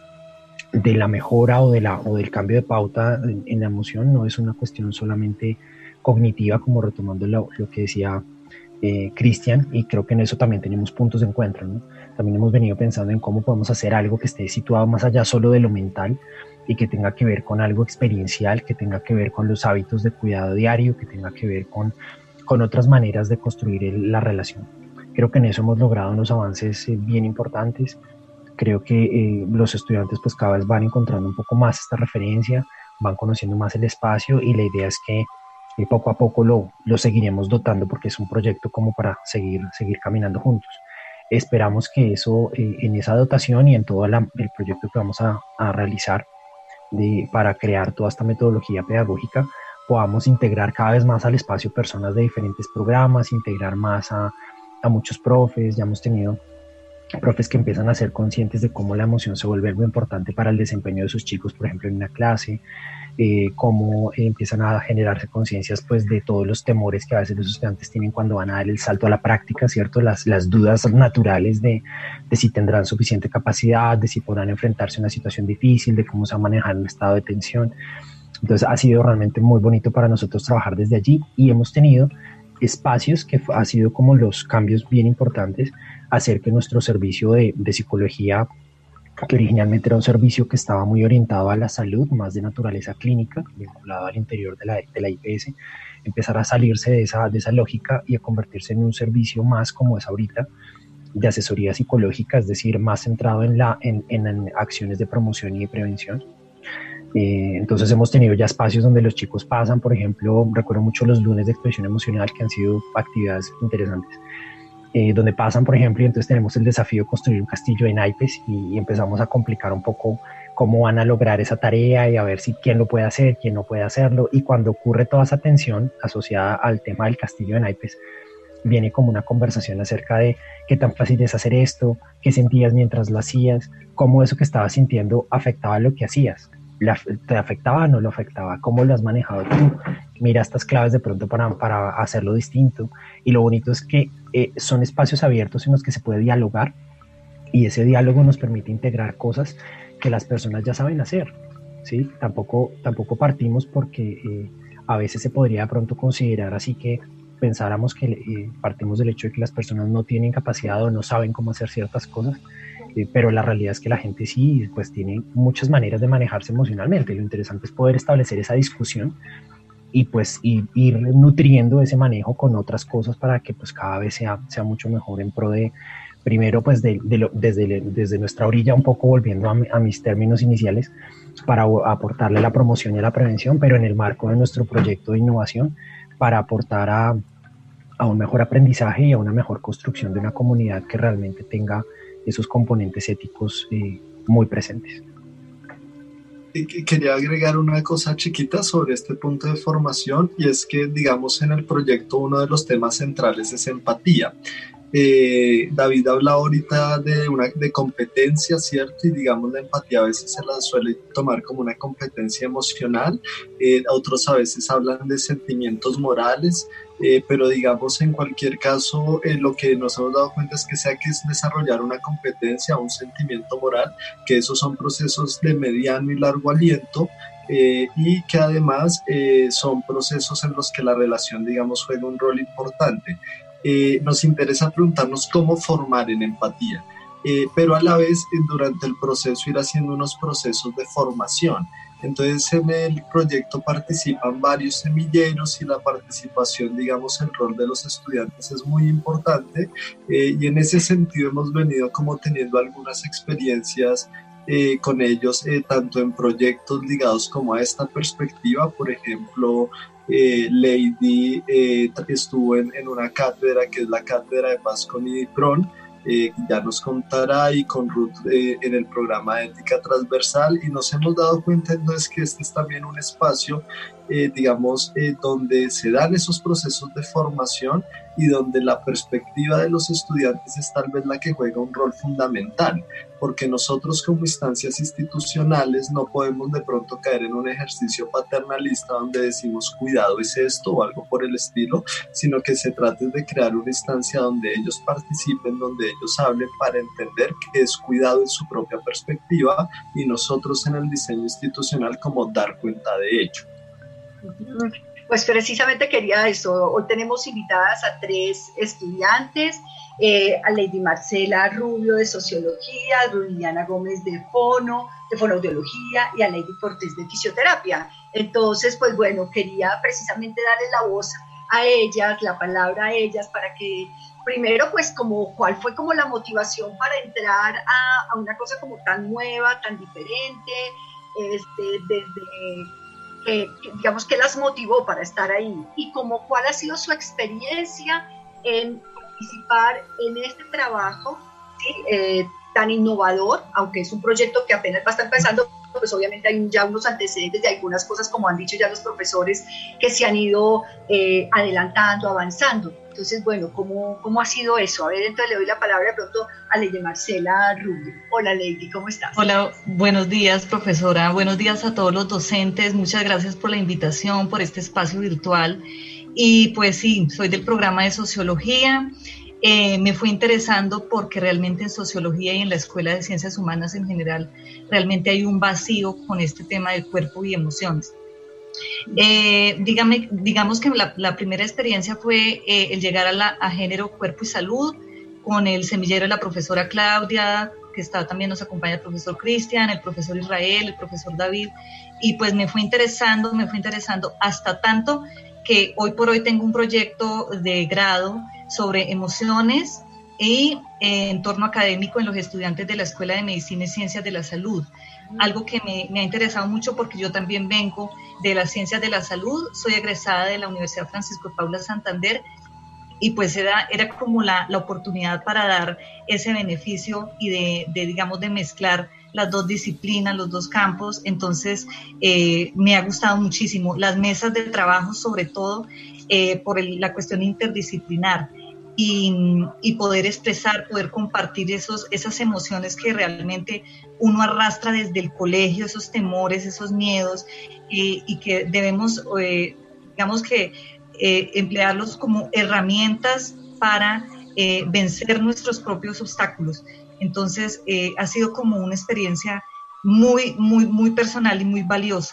de la mejora o, de la, o del cambio de pauta en, en la emoción no es una cuestión solamente cognitiva, como retomando lo, lo que decía eh, Cristian, y creo que en eso también tenemos puntos de encuentro, ¿no? También hemos venido pensando en cómo podemos hacer algo que esté situado más allá solo de lo mental y que tenga que ver con algo experiencial, que tenga que ver con los hábitos de cuidado diario, que tenga que ver con, con otras maneras de construir el, la relación. Creo que en eso hemos logrado unos avances eh, bien importantes. Creo que eh, los estudiantes pues cada vez van encontrando un poco más esta referencia, van conociendo más el espacio, y la idea es que eh, poco a poco lo, lo seguiremos dotando, porque es un proyecto como para seguir, seguir caminando juntos. Esperamos que eso, eh, en esa dotación y en todo la, el proyecto que vamos a, a realizar de, para crear toda esta metodología pedagógica, podamos integrar cada vez más al espacio personas de diferentes programas, integrar más a a muchos profes. Ya hemos tenido profes que empiezan a ser conscientes de cómo la emoción se vuelve algo importante para el desempeño de sus chicos, por ejemplo, en una clase, eh, cómo eh, empiezan a generarse conciencias pues, de todos los temores que a veces los estudiantes tienen cuando van a dar el salto a la práctica, ¿cierto? Las, las dudas naturales de, de si tendrán suficiente capacidad, de si podrán enfrentarse a una situación difícil, de cómo se va a manejar un estado de tensión. Entonces ha sido realmente muy bonito para nosotros trabajar desde allí, y hemos tenido espacios que ha sido como los cambios bien importantes, hacer que nuestro servicio de, de psicología, que originalmente era un servicio que estaba muy orientado a la salud, más de naturaleza clínica, vinculado al interior de la, de la I P S, empezar a salirse de esa, de esa lógica y a convertirse en un servicio más como es ahorita, de asesoría psicológica, es decir, más centrado en, la, en, en, en acciones de promoción y de prevención. Eh, entonces hemos tenido ya espacios donde los chicos pasan, por ejemplo, recuerdo mucho los lunes de expresión emocional, que han sido actividades interesantes, eh, donde pasan, por ejemplo, y entonces tenemos el desafío de construir un castillo de naipes y, y empezamos a complicar un poco cómo van a lograr esa tarea y a ver si quién lo puede hacer, quién no puede hacerlo, y cuando ocurre toda esa tensión asociada al tema del castillo de naipes, viene como una conversación acerca de qué tan fácil es hacer esto, qué sentías mientras lo hacías, cómo eso que estabas sintiendo afectaba lo que hacías. ¿Te afectaba o no lo afectaba? ¿Cómo lo has manejado tú? Mira estas claves de pronto para, para hacerlo distinto. Y lo bonito es que eh, son espacios abiertos en los que se puede dialogar, y ese diálogo nos permite integrar cosas que las personas ya saben hacer, ¿sí? Tampoco, tampoco partimos porque eh, a veces se podría de pronto considerar así que pensáramos que eh, partimos del hecho de que las personas no tienen capacidad o no saben cómo hacer ciertas cosas, eh, pero la realidad es que la gente sí, pues tiene muchas maneras de manejarse emocionalmente. Lo interesante es poder establecer esa discusión y pues ir, ir nutriendo ese manejo con otras cosas para que pues cada vez sea, sea mucho mejor en pro de, primero pues de, de lo, desde, desde nuestra orilla, un poco volviendo a, mi, a mis términos iniciales, para aportarle la promoción y la prevención, pero en el marco de nuestro proyecto de innovación, para aportar a, a un mejor aprendizaje y a una mejor construcción de una comunidad que realmente tenga esos componentes éticos eh, muy presentes. Quería agregar una cosa chiquita sobre este punto de formación, y es que, digamos, en el proyecto uno de los temas centrales es empatía. Eh, David habla ahorita de, una, de competencia, ¿cierto? Y digamos la empatía a veces se la suele tomar como una competencia emocional, eh, otros a veces hablan de sentimientos morales, eh, pero digamos en cualquier caso eh, lo que nos hemos dado cuenta es que sea que es desarrollar una competencia o un sentimiento moral, que esos son procesos de mediano y largo aliento, Eh, y que además eh, son procesos en los que la relación, digamos, juega un rol importante. Eh, nos interesa preguntarnos cómo formar en empatía, eh, pero a la vez eh, durante el proceso ir haciendo unos procesos de formación. Entonces en el proyecto participan varios semilleros y la participación, digamos, el rol de los estudiantes es muy importante, eh, y en ese sentido hemos venido como teniendo algunas experiencias Eh, con ellos, eh, tanto en proyectos ligados como a esta perspectiva. Por ejemplo, eh, Lady eh, estuvo en, en una cátedra que es la cátedra de paz con IDIPRON, eh, ya nos contará, y con Ruth eh, en el programa de ética transversal, y nos hemos dado cuenta entonces que este es también un espacio eh, digamos eh, donde se dan esos procesos de formación y donde la perspectiva de los estudiantes es tal vez la que juega un rol fundamental, porque nosotros como instancias institucionales no podemos de pronto caer en un ejercicio paternalista donde decimos cuidado es esto o algo por el estilo, sino que se trata de crear una instancia donde ellos participen, donde ellos hablen para entender que es cuidado en su propia perspectiva, y nosotros en el diseño institucional como dar cuenta de ello. Pues precisamente quería eso. Hoy tenemos invitadas a tres estudiantes, eh, a Lady Marcela Rubio de Sociología, a Liliana Gómez de Fono, de Fonoaudiología, y a Lady Cortés de Fisioterapia. Entonces, pues bueno, quería precisamente darle la voz a ellas, la palabra a ellas, para que primero, pues como cuál fue como la motivación para entrar a, a una cosa como tan nueva, tan diferente, este, desde... Eh, digamos, que las motivó para estar ahí, y como cuál ha sido su experiencia en participar en este trabajo, ¿sí? eh, tan innovador, aunque es un proyecto que apenas va a estar empezando, pues obviamente hay ya unos antecedentes de algunas cosas, como han dicho ya los profesores, que se han ido eh, adelantando, avanzando. Entonces, bueno, ¿cómo, ¿cómo ha sido eso? A ver, entonces le doy la palabra de pronto a Lady Marcela Rubio. Hola, Lady, ¿cómo estás? Hola, buenos días, profesora. Buenos días a todos los docentes. Muchas gracias por la invitación, por este espacio virtual. Y pues sí, soy del programa de Sociología. Eh, me fue interesando porque realmente en Sociología y en la Escuela de Ciencias Humanas en general, realmente hay un vacío con este tema del cuerpo y emociones. Eh, dígame, digamos que la, la primera experiencia fue eh, el llegar a, la, a género, cuerpo y salud con el semillero de la profesora Claudia, que está, también nos acompaña el profesor Cristian, el profesor Israel, el profesor David, y pues me fue interesando, me fue interesando hasta tanto que hoy por hoy tengo un proyecto de grado sobre emociones y eh, entorno académico en los estudiantes de la Escuela de Medicina y Ciencias de la Salud. Algo que me, me ha interesado mucho porque yo también vengo de las ciencias de la salud, soy egresada de la Universidad Francisco de Paula Santander, y pues era, era como la, la oportunidad para dar ese beneficio y de, de, digamos, de mezclar las dos disciplinas, los dos campos. Entonces eh, me ha gustado muchísimo las mesas de trabajo, sobre todo eh, por el, la cuestión interdisciplinar. Y, y poder expresar, poder compartir esos, esas emociones que realmente uno arrastra desde el colegio, esos temores, esos miedos, eh, y que debemos, eh, digamos que, eh, emplearlos como herramientas para eh, vencer nuestros propios obstáculos. Entonces, eh, ha sido como una experiencia muy, muy, muy personal y muy valiosa.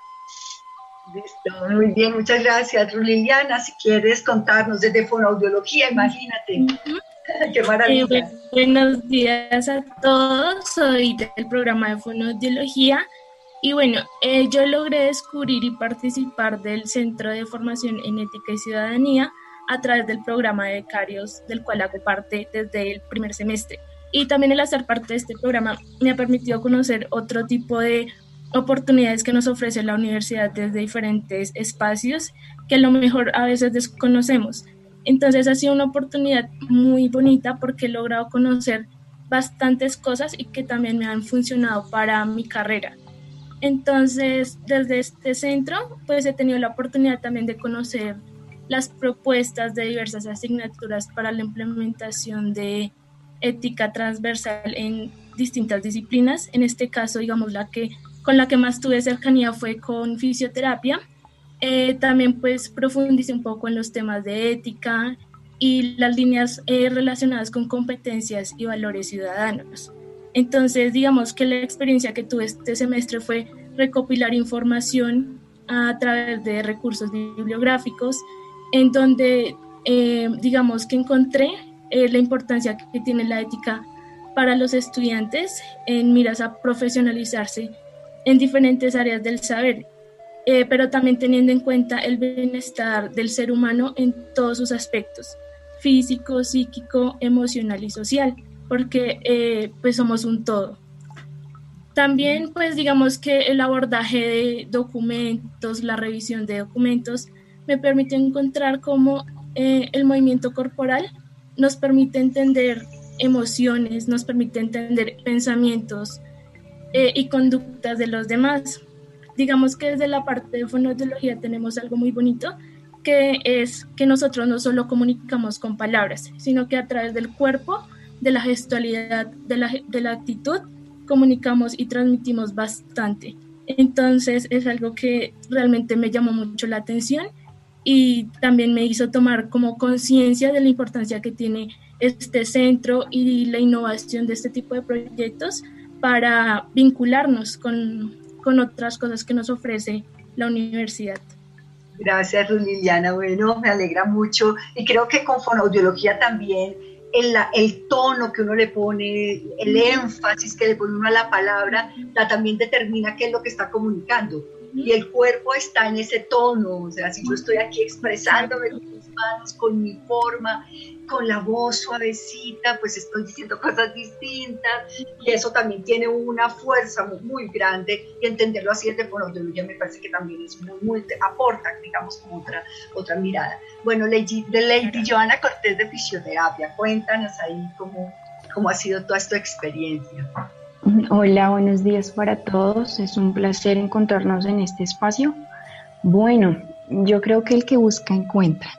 Listo, muy bien, muchas gracias, Liliana. Si quieres contarnos desde fonoaudiología, imagínate. Uh-huh. Qué maravilla. Eh, bueno, buenos días a todos, soy del programa de fonoaudiología y bueno, eh, yo logré descubrir y participar del Centro de Formación en Ética y Ciudadanía a través del programa de becarios, del cual hago parte desde el primer semestre. Y también el hacer parte de este programa me ha permitido conocer otro tipo de oportunidades que nos ofrece la universidad desde diferentes espacios que a lo mejor a veces desconocemos. Entonces ha sido una oportunidad muy bonita porque he logrado conocer bastantes cosas y que también me han funcionado para mi carrera. Entonces, desde este centro, pues he tenido la oportunidad también de conocer las propuestas de diversas asignaturas para la implementación de ética transversal en distintas disciplinas. En este caso, digamos, la que con la que más tuve cercanía fue con fisioterapia. Eh, también pues profundicé un poco en los temas de ética y las líneas eh, relacionadas con competencias y valores ciudadanos. Entonces, digamos que la experiencia que tuve este semestre fue recopilar información a través de recursos bibliográficos, en donde, eh, digamos que encontré eh, la importancia que tiene la ética para los estudiantes en miras a profesionalizarse en diferentes áreas del saber, eh, pero también teniendo en cuenta el bienestar del ser humano en todos sus aspectos, físico, psíquico, emocional y social, porque eh, pues somos un todo. También pues digamos que el abordaje de documentos, la revisión de documentos, me permitió encontrar cómo eh, el movimiento corporal nos permite entender emociones, nos permite entender pensamientos, Eh, y conductas de los demás. Digamos que desde la parte de fonoaudiología tenemos algo muy bonito, que es que nosotros no solo comunicamos con palabras, sino que a través del cuerpo, de la gestualidad, de la, de la actitud, comunicamos y transmitimos bastante. Entonces es algo que realmente me llamó mucho la atención y también me hizo tomar como conciencia de la importancia que tiene este centro y la innovación de este tipo de proyectos para vincularnos con, con otras cosas que nos ofrece la universidad. Gracias, Liliana. Bueno, me alegra mucho y creo que con fonoaudiología también el, el tono que uno le pone, el énfasis que le pone uno a la palabra, la también determina qué es lo que está comunicando. Y el cuerpo está en ese tono, o sea, si yo estoy aquí expresándome con mis manos, con mi forma, con la voz suavecita, pues estoy diciendo cosas distintas, y eso también tiene una fuerza muy, muy grande, y entenderlo así desde fonoaudiología me parece que también es muy, muy aporta, digamos, como otra, otra mirada. Bueno, Lady, de Lady Joana Cortés de fisioterapia, cuéntanos ahí cómo, cómo ha sido toda esta experiencia. Hola, buenos días para todos. Es un placer encontrarnos en este espacio. Bueno, yo creo que el que busca encuentra.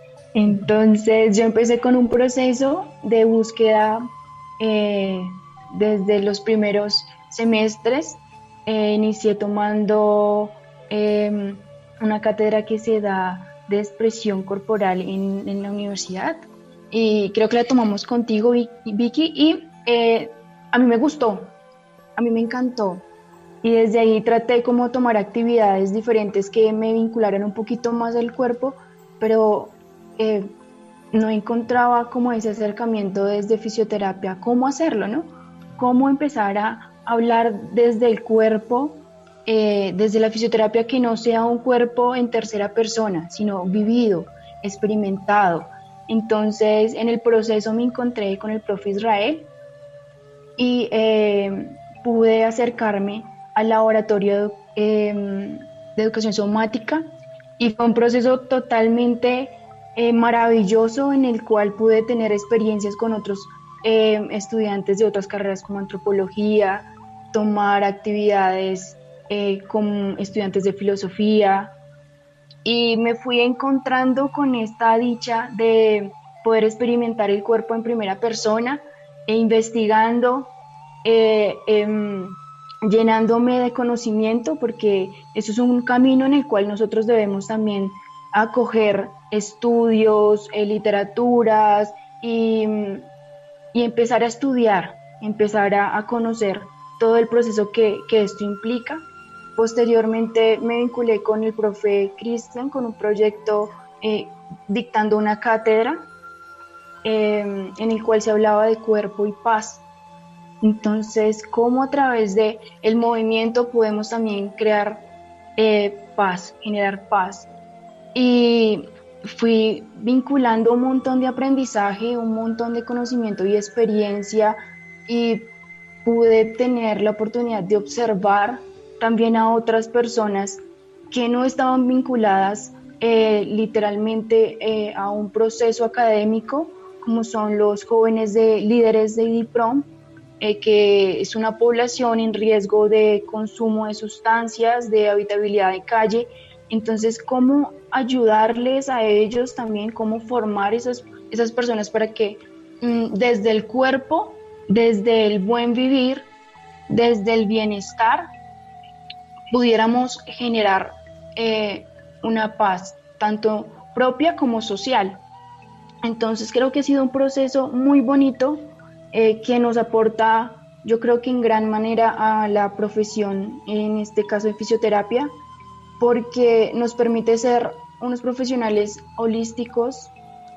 Entonces, yo empecé con un proceso de búsqueda eh, desde los primeros semestres. Eh, inicié tomando eh, una cátedra que se da de expresión corporal en, en la universidad y creo que la tomamos contigo, Vicky, y eh, a mí me gustó. A mí me encantó y desde ahí traté como tomar actividades diferentes que me vincularan un poquito más al cuerpo, pero eh, no encontraba como ese acercamiento desde fisioterapia, cómo hacerlo, ¿no? Cómo empezar a hablar desde el cuerpo, eh, desde la fisioterapia que no sea un cuerpo en tercera persona, sino vivido, experimentado. Entonces, en el proceso me encontré con el profe Israel y eh, pude acercarme al laboratorio eh, de educación somática, y fue un proceso totalmente eh, maravilloso, en el cual pude tener experiencias con otros eh, estudiantes de otras carreras como antropología, tomar actividades eh, con estudiantes de filosofía, y me fui encontrando con esta dicha de poder experimentar el cuerpo en primera persona e investigando, eh, eh, llenándome de conocimiento, porque eso es un camino en el cual nosotros debemos también acoger estudios, eh, literaturas y, y empezar a estudiar, empezar a, a conocer todo el proceso que, que esto implica. Posteriormente me vinculé con el profe Cristian con un proyecto eh, dictando una cátedra eh, en el cual se hablaba de cuerpo y paz. Entonces, cómo a través de el movimiento podemos también crear eh, paz, generar paz. Y fui vinculando un montón de aprendizaje, un montón de conocimiento y experiencia, y pude tener la oportunidad de observar también a otras personas que no estaban vinculadas eh, literalmente eh, a un proceso académico, como son los jóvenes de líderes de IDIPROM, eh, que es una población en riesgo de consumo de sustancias, de habitabilidad de calle. Entonces, ¿cómo ayudarles a ellos también? ¿Cómo formar esas, esas personas para que mmm, desde el cuerpo, desde el buen vivir, desde el bienestar, pudiéramos generar eh, una paz, tanto propia como social? Entonces, creo que ha sido un proceso muy bonito, eh, que nos aporta, yo creo que en gran manera, a la profesión, en este caso de fisioterapia, porque nos permite ser unos profesionales holísticos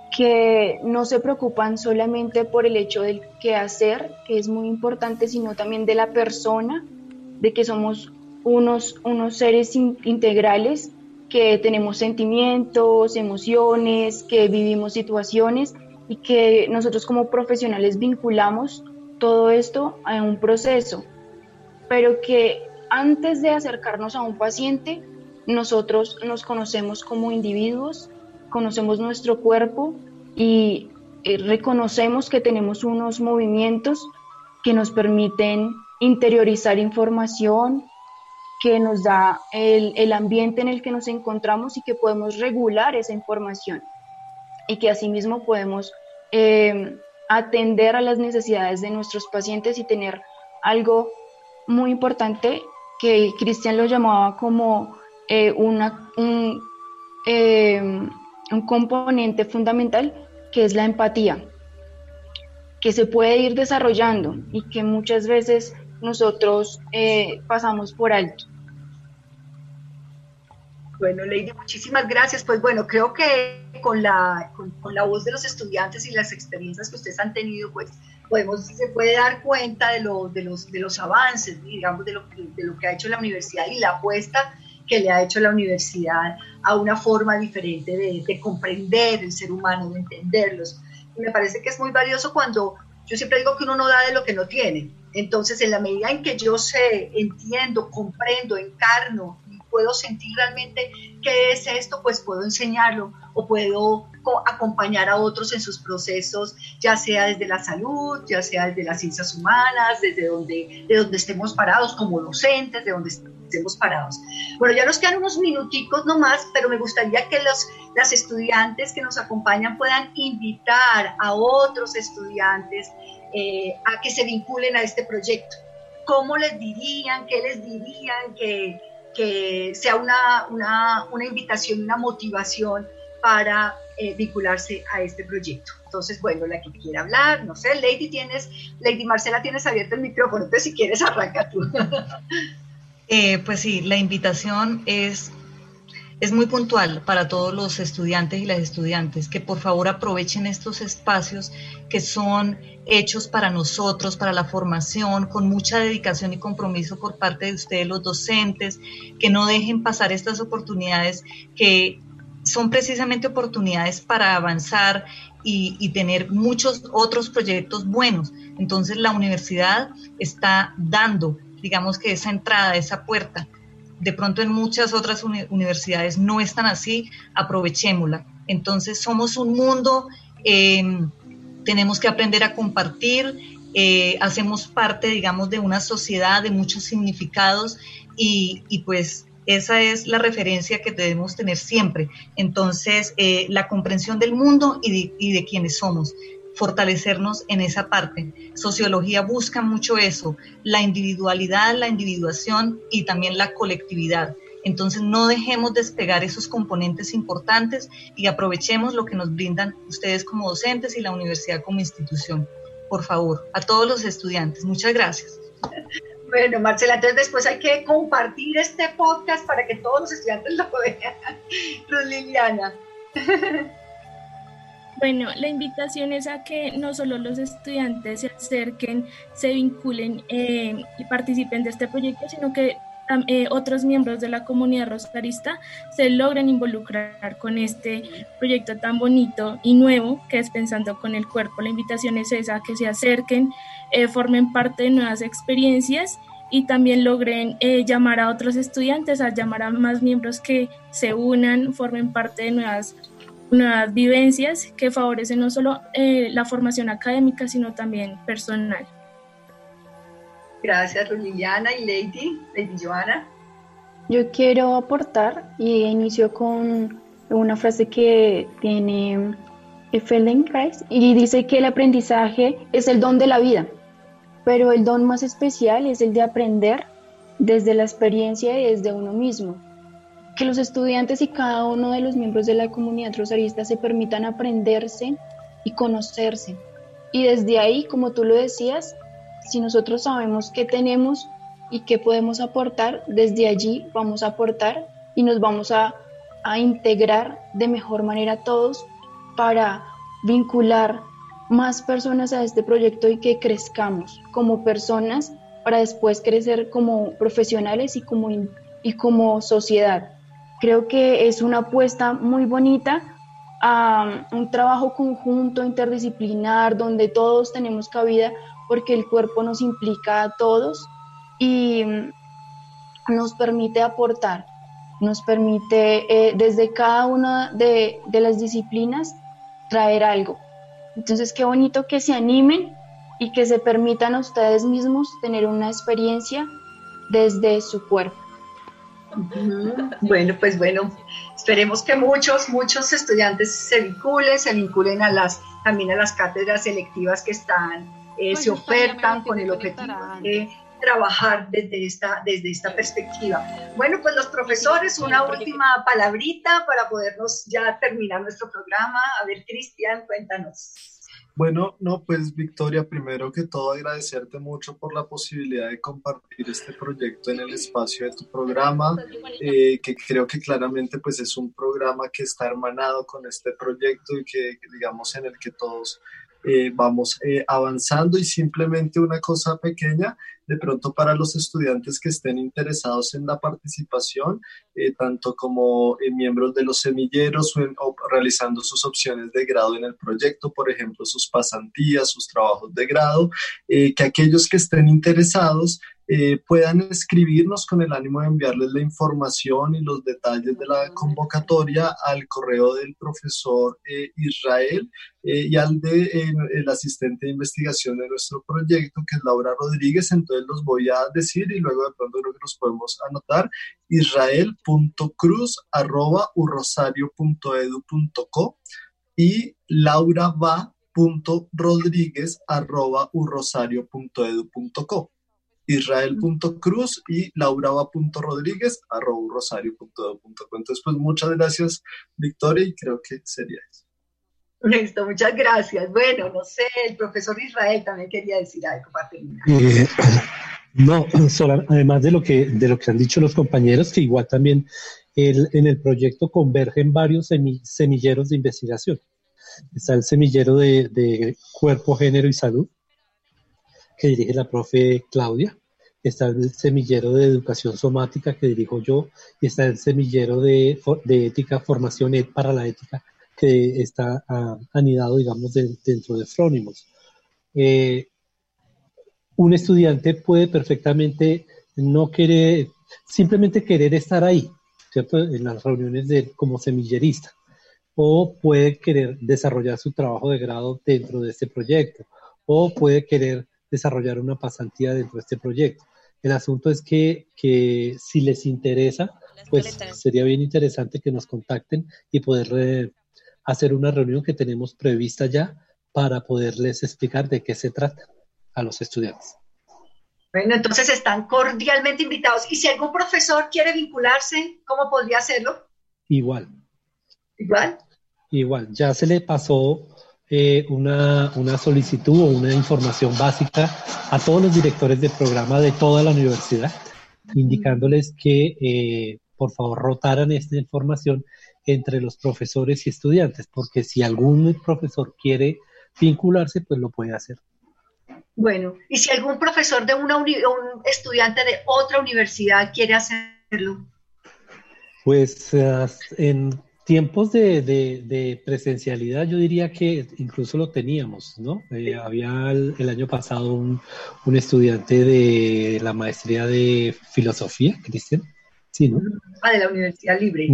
que no se preocupan solamente por el hecho del qué hacer, que es muy importante, sino también de la persona, de que somos unos, unos seres in, integrales, que tenemos sentimientos, emociones, que vivimos situaciones, y que nosotros como profesionales vinculamos todo esto a un proceso, pero que antes de acercarnos a un paciente, nosotros nos conocemos como individuos, conocemos nuestro cuerpo y eh, reconocemos que tenemos unos movimientos que nos permiten interiorizar información, que nos da el, el ambiente en el que nos encontramos y que podemos regular esa información, y que asimismo podemos eh, atender a las necesidades de nuestros pacientes y tener algo muy importante que Cristian lo llamaba como eh, una, un, eh, un componente fundamental, que es la empatía, que se puede ir desarrollando y que muchas veces nosotros eh, pasamos por alto. Bueno, Lady, muchísimas gracias. Pues bueno, creo que con la, con, con la voz de los estudiantes y las experiencias que ustedes han tenido, pues podemos, se puede dar cuenta de, lo, de, los, de los avances, digamos, de lo, de lo que ha hecho la universidad y la apuesta que le ha hecho la universidad a una forma diferente de, de comprender el ser humano, de entenderlos. Y me parece que es muy valioso cuando, yo siempre digo que uno no da de lo que no tiene. Entonces, en la medida en que yo sé, entiendo, comprendo, encarno, puedo sentir realmente qué es esto, pues puedo enseñarlo o puedo acompañar a otros en sus procesos, ya sea desde la salud, ya sea desde las ciencias humanas, desde donde, de donde estemos parados como docentes, de donde estemos parados. Bueno, ya nos quedan unos minuticos nomás, pero me gustaría que los, las estudiantes que nos acompañan puedan invitar a otros estudiantes eh, a que se vinculen a este proyecto. ¿Cómo les dirían, qué les dirían que que sea una, una, una invitación, una motivación para eh, vincularse a este proyecto? Entonces, bueno, la que quiera hablar, no sé, Lady, tienes, Lady Marcela, tienes abierto el micrófono, entonces si quieres arranca tú. Eh, pues sí, la invitación es, es muy puntual para todos los estudiantes y las estudiantes, que por favor aprovechen estos espacios que son hechos para nosotros, para la formación, con mucha dedicación y compromiso por parte de ustedes, los docentes, que no dejen pasar estas oportunidades, que son precisamente oportunidades para avanzar y, y tener muchos otros proyectos buenos. Entonces la universidad está dando, digamos que esa entrada, esa puerta. De pronto en muchas otras uni- universidades no están así, aprovechémosla. Entonces somos un mundo, eh, tenemos que aprender a compartir, eh, hacemos parte, digamos, de una sociedad de muchos significados y, y pues esa es la referencia que debemos tener siempre. Entonces, eh, la comprensión del mundo y de, y de quienes somos, fortalecernos en esa parte. Sociología busca mucho eso, la individualidad, la individuación y también la colectividad. Entonces, no dejemos despegar esos componentes importantes y aprovechemos lo que nos brindan ustedes como docentes y la universidad como institución. Por favor, a todos los estudiantes. Muchas gracias. Bueno, Marcela, entonces después hay que compartir este podcast para que todos los estudiantes lo vean. Luz Liliana. Bueno, la invitación es a que no solo los estudiantes se acerquen, se vinculen eh, y participen de este proyecto, sino que eh, otros miembros de la comunidad rosarista se logren involucrar con este proyecto tan bonito y nuevo que es Pensando con el Cuerpo. La invitación es esa, que se acerquen, eh, formen parte de nuevas experiencias y también logren eh, llamar a otros estudiantes, a llamar a más miembros que se unan, formen parte de nuevas, nuevas vivencias que favorecen no solo eh, la formación académica, sino también personal. Gracias, Liliana y Lady, Lady Joana. Yo quiero aportar y inicio con una frase que tiene Feldenkrais y dice que el aprendizaje es el don de la vida, pero el don más especial es el de aprender desde la experiencia y desde uno mismo. Que los estudiantes y cada uno de los miembros de la comunidad rosarista se permitan aprenderse y conocerse. Y desde ahí, como tú lo decías, si nosotros sabemos qué tenemos y qué podemos aportar, desde allí vamos a aportar y nos vamos a, a integrar de mejor manera todos para vincular más personas a este proyecto y que crezcamos como personas para después crecer como profesionales y como, y como sociedad. Creo que es una apuesta muy bonita a un trabajo conjunto, interdisciplinar, donde todos tenemos cabida porque el cuerpo nos implica a todos y nos permite aportar, nos permite eh, desde cada una de, de las disciplinas traer algo. Entonces, qué bonito que se animen y que se permitan a ustedes mismos tener una experiencia desde su cuerpo. Bueno, pues bueno, esperemos que muchos, muchos estudiantes se vinculen, se vinculen a las, también a las cátedras selectivas que están, eh, pues se ofertan con el objetivo de trabajar desde esta, desde esta perspectiva. Bueno, pues los profesores, una última palabrita para podernos ya terminar nuestro programa. A ver, Cristian, cuéntanos. Bueno, no, pues Victoria, primero que todo agradecerte mucho por la posibilidad de compartir este proyecto en el espacio de tu programa, eh, que creo que claramente pues es un programa que está hermanado con este proyecto y que digamos en el que todos eh, vamos eh, avanzando. Y simplemente una cosa pequeña, de pronto para los estudiantes que estén interesados en la participación, eh, tanto como eh, miembros de los semilleros o, en, o realizando sus opciones de grado en el proyecto, por ejemplo, sus pasantías, sus trabajos de grado, eh, que aquellos que estén interesados eh, puedan escribirnos con el ánimo de enviarles la información y los detalles de la convocatoria al correo del profesor eh, Israel eh, y al de eh, el asistente de investigación de nuestro proyecto, que es Laura Rodríguez. Entonces los voy a decir y luego de pronto creo que los podemos anotar: israel punto cruz arroba urrosario punto edu punto co y laurava punto rodríguez arroba urrosario punto edu punto co. israel punto cruz y laurava punto rodríguez arroba urrosario punto edu punto co. Entonces, pues muchas gracias, Victoria, y creo que sería eso. Listo, muchas gracias. Bueno, no sé, el profesor Israel también quería decir algo para terminar. Eh, no, solo, además de lo, que, de lo que han dicho los compañeros, que igual también el, en el proyecto convergen varios semi, semilleros de investigación. Está el semillero de, de Cuerpo, Género y Salud, que dirige la profe Claudia. Está el semillero de Educación Somática, que dirijo yo, y está el semillero de, de Ética, Formación para la Ética, que está uh, anidado, digamos, de, dentro de Frónimos. Eh, un estudiante puede perfectamente no querer, simplemente querer estar ahí, ¿cierto? En las reuniones de, como semillerista, o puede querer desarrollar su trabajo de grado dentro de este proyecto, o puede querer desarrollar una pasantía dentro de este proyecto. El asunto es que, que si les interesa, pues sería bien interesante que nos contacten y poder eh, hacer una reunión que tenemos prevista ya para poderles explicar de qué se trata a los estudiantes. Bueno, entonces están cordialmente invitados. Y si algún profesor quiere vincularse, ¿cómo podría hacerlo? Igual. ¿Igual? Igual. Ya se le pasó eh, una, una solicitud o una información básica a todos los directores de programa de toda la universidad, indicándoles que eh, por favor rotaran esta información entre los profesores y estudiantes, porque si algún profesor quiere vincularse, pues lo puede hacer. Bueno, y si algún profesor de una uni- un estudiante de otra universidad quiere hacerlo. Pues uh, en tiempos de, de, de presencialidad yo diría que incluso lo teníamos, ¿no? Eh, había el, el año pasado un, un estudiante de la maestría de filosofía, Cristian, sí, ¿no? Ah, de la Universidad Libre.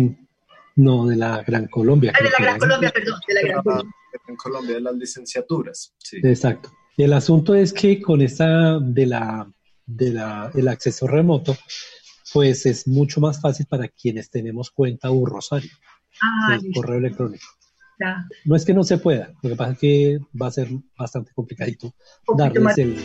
No, de la Gran Colombia. Ah, de la Gran Colombia, perdón, de la Gran Colombia. En Colombia de las licenciaturas, sí. Exacto. El asunto es que con esta de la, de la, el acceso remoto, pues es mucho más fácil para quienes tenemos cuenta U Rosario, ah, el correo electrónico. Ya. No es que no se pueda, lo que pasa es que va a ser bastante complicadito darles el,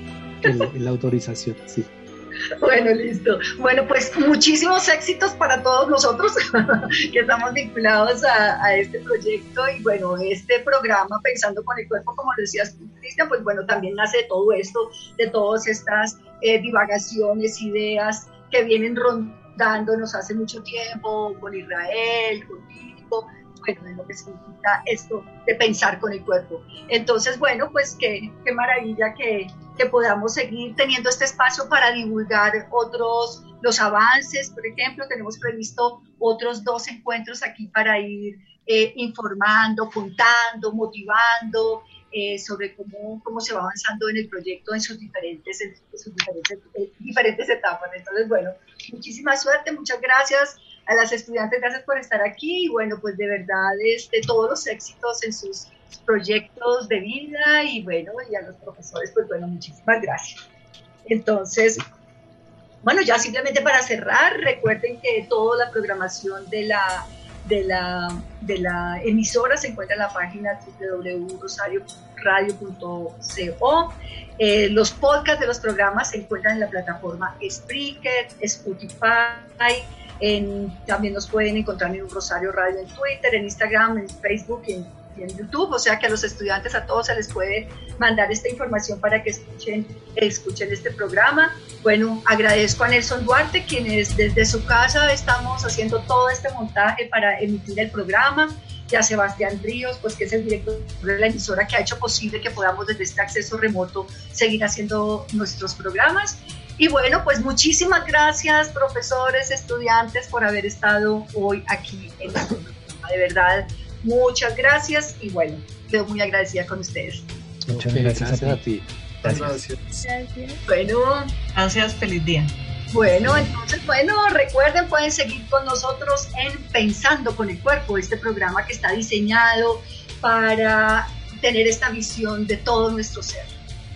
el, la autorización, sí. Bueno, listo. Bueno, pues muchísimos éxitos para todos nosotros que estamos vinculados a, a este proyecto y bueno, este programa Pensando con el Cuerpo, como decías tú, Cristian, pues bueno, también nace de todo esto, de todas estas eh, divagaciones, ideas que vienen rondándonos hace mucho tiempo con Israel, contigo, bueno, de lo que significa esto de pensar con el cuerpo. Entonces, bueno, pues qué, qué maravilla que, que podamos seguir teniendo este espacio para divulgar otros, los avances. Por ejemplo, tenemos previsto otros dos encuentros aquí para ir eh, informando, contando, motivando eh, sobre cómo, cómo se va avanzando en el proyecto en sus diferentes, en sus diferentes, eh, diferentes etapas. Entonces, bueno, muchísima suerte, muchas gracias a las estudiantes, gracias por estar aquí y bueno, pues de verdad este, todos los éxitos en sus proyectos de vida y bueno, y a los profesores, pues bueno, muchísimas gracias. Entonces, bueno, ya simplemente para cerrar, recuerden que toda la programación de la, de la, de la emisora se encuentra en la página doble u doble u doble u punto rosario radio punto co. Eh, los podcasts de los programas se encuentran en la plataforma Spreaker, Spotify. En, también nos pueden encontrar en Rosario Radio en Twitter, en Instagram, en Facebook y en, y en YouTube, o sea que a los estudiantes a todos se les puede mandar esta información para que escuchen, escuchen este programa. Bueno, agradezco a Nelson Duarte, quienes desde su casa estamos haciendo todo este montaje para emitir el programa, y a Sebastián Ríos, pues que es el director de la emisora que ha hecho posible que podamos desde este acceso remoto seguir haciendo nuestros programas. Y bueno, pues muchísimas gracias, profesores, estudiantes, por haber estado hoy aquí en este programa. De verdad, muchas gracias y bueno, quedo muy agradecida con ustedes. Muchas okay, gracias, gracias a ti. Gracias. gracias. Bueno, gracias, feliz día. Bueno, entonces, bueno, recuerden, pueden seguir con nosotros en Pensando con el Cuerpo, este programa que está diseñado para tener esta visión de todo nuestro ser.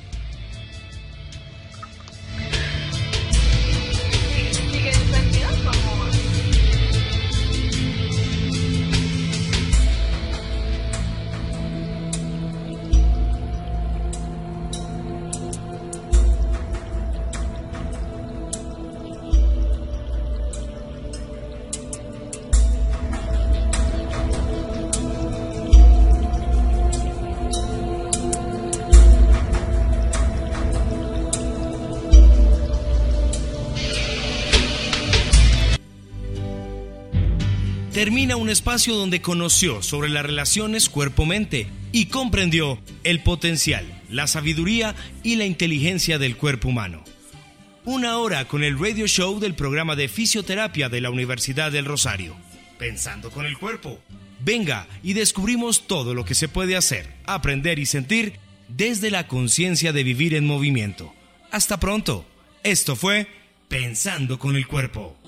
Termina un espacio donde conoció sobre las relaciones cuerpo-mente y comprendió el potencial, la sabiduría y la inteligencia del cuerpo humano. Una hora con el radio show del programa de fisioterapia de la Universidad del Rosario. Pensando con el Cuerpo. Venga y descubrimos todo lo que se puede hacer, aprender y sentir desde la conciencia de vivir en movimiento. Hasta pronto. Esto fue Pensando con el Cuerpo.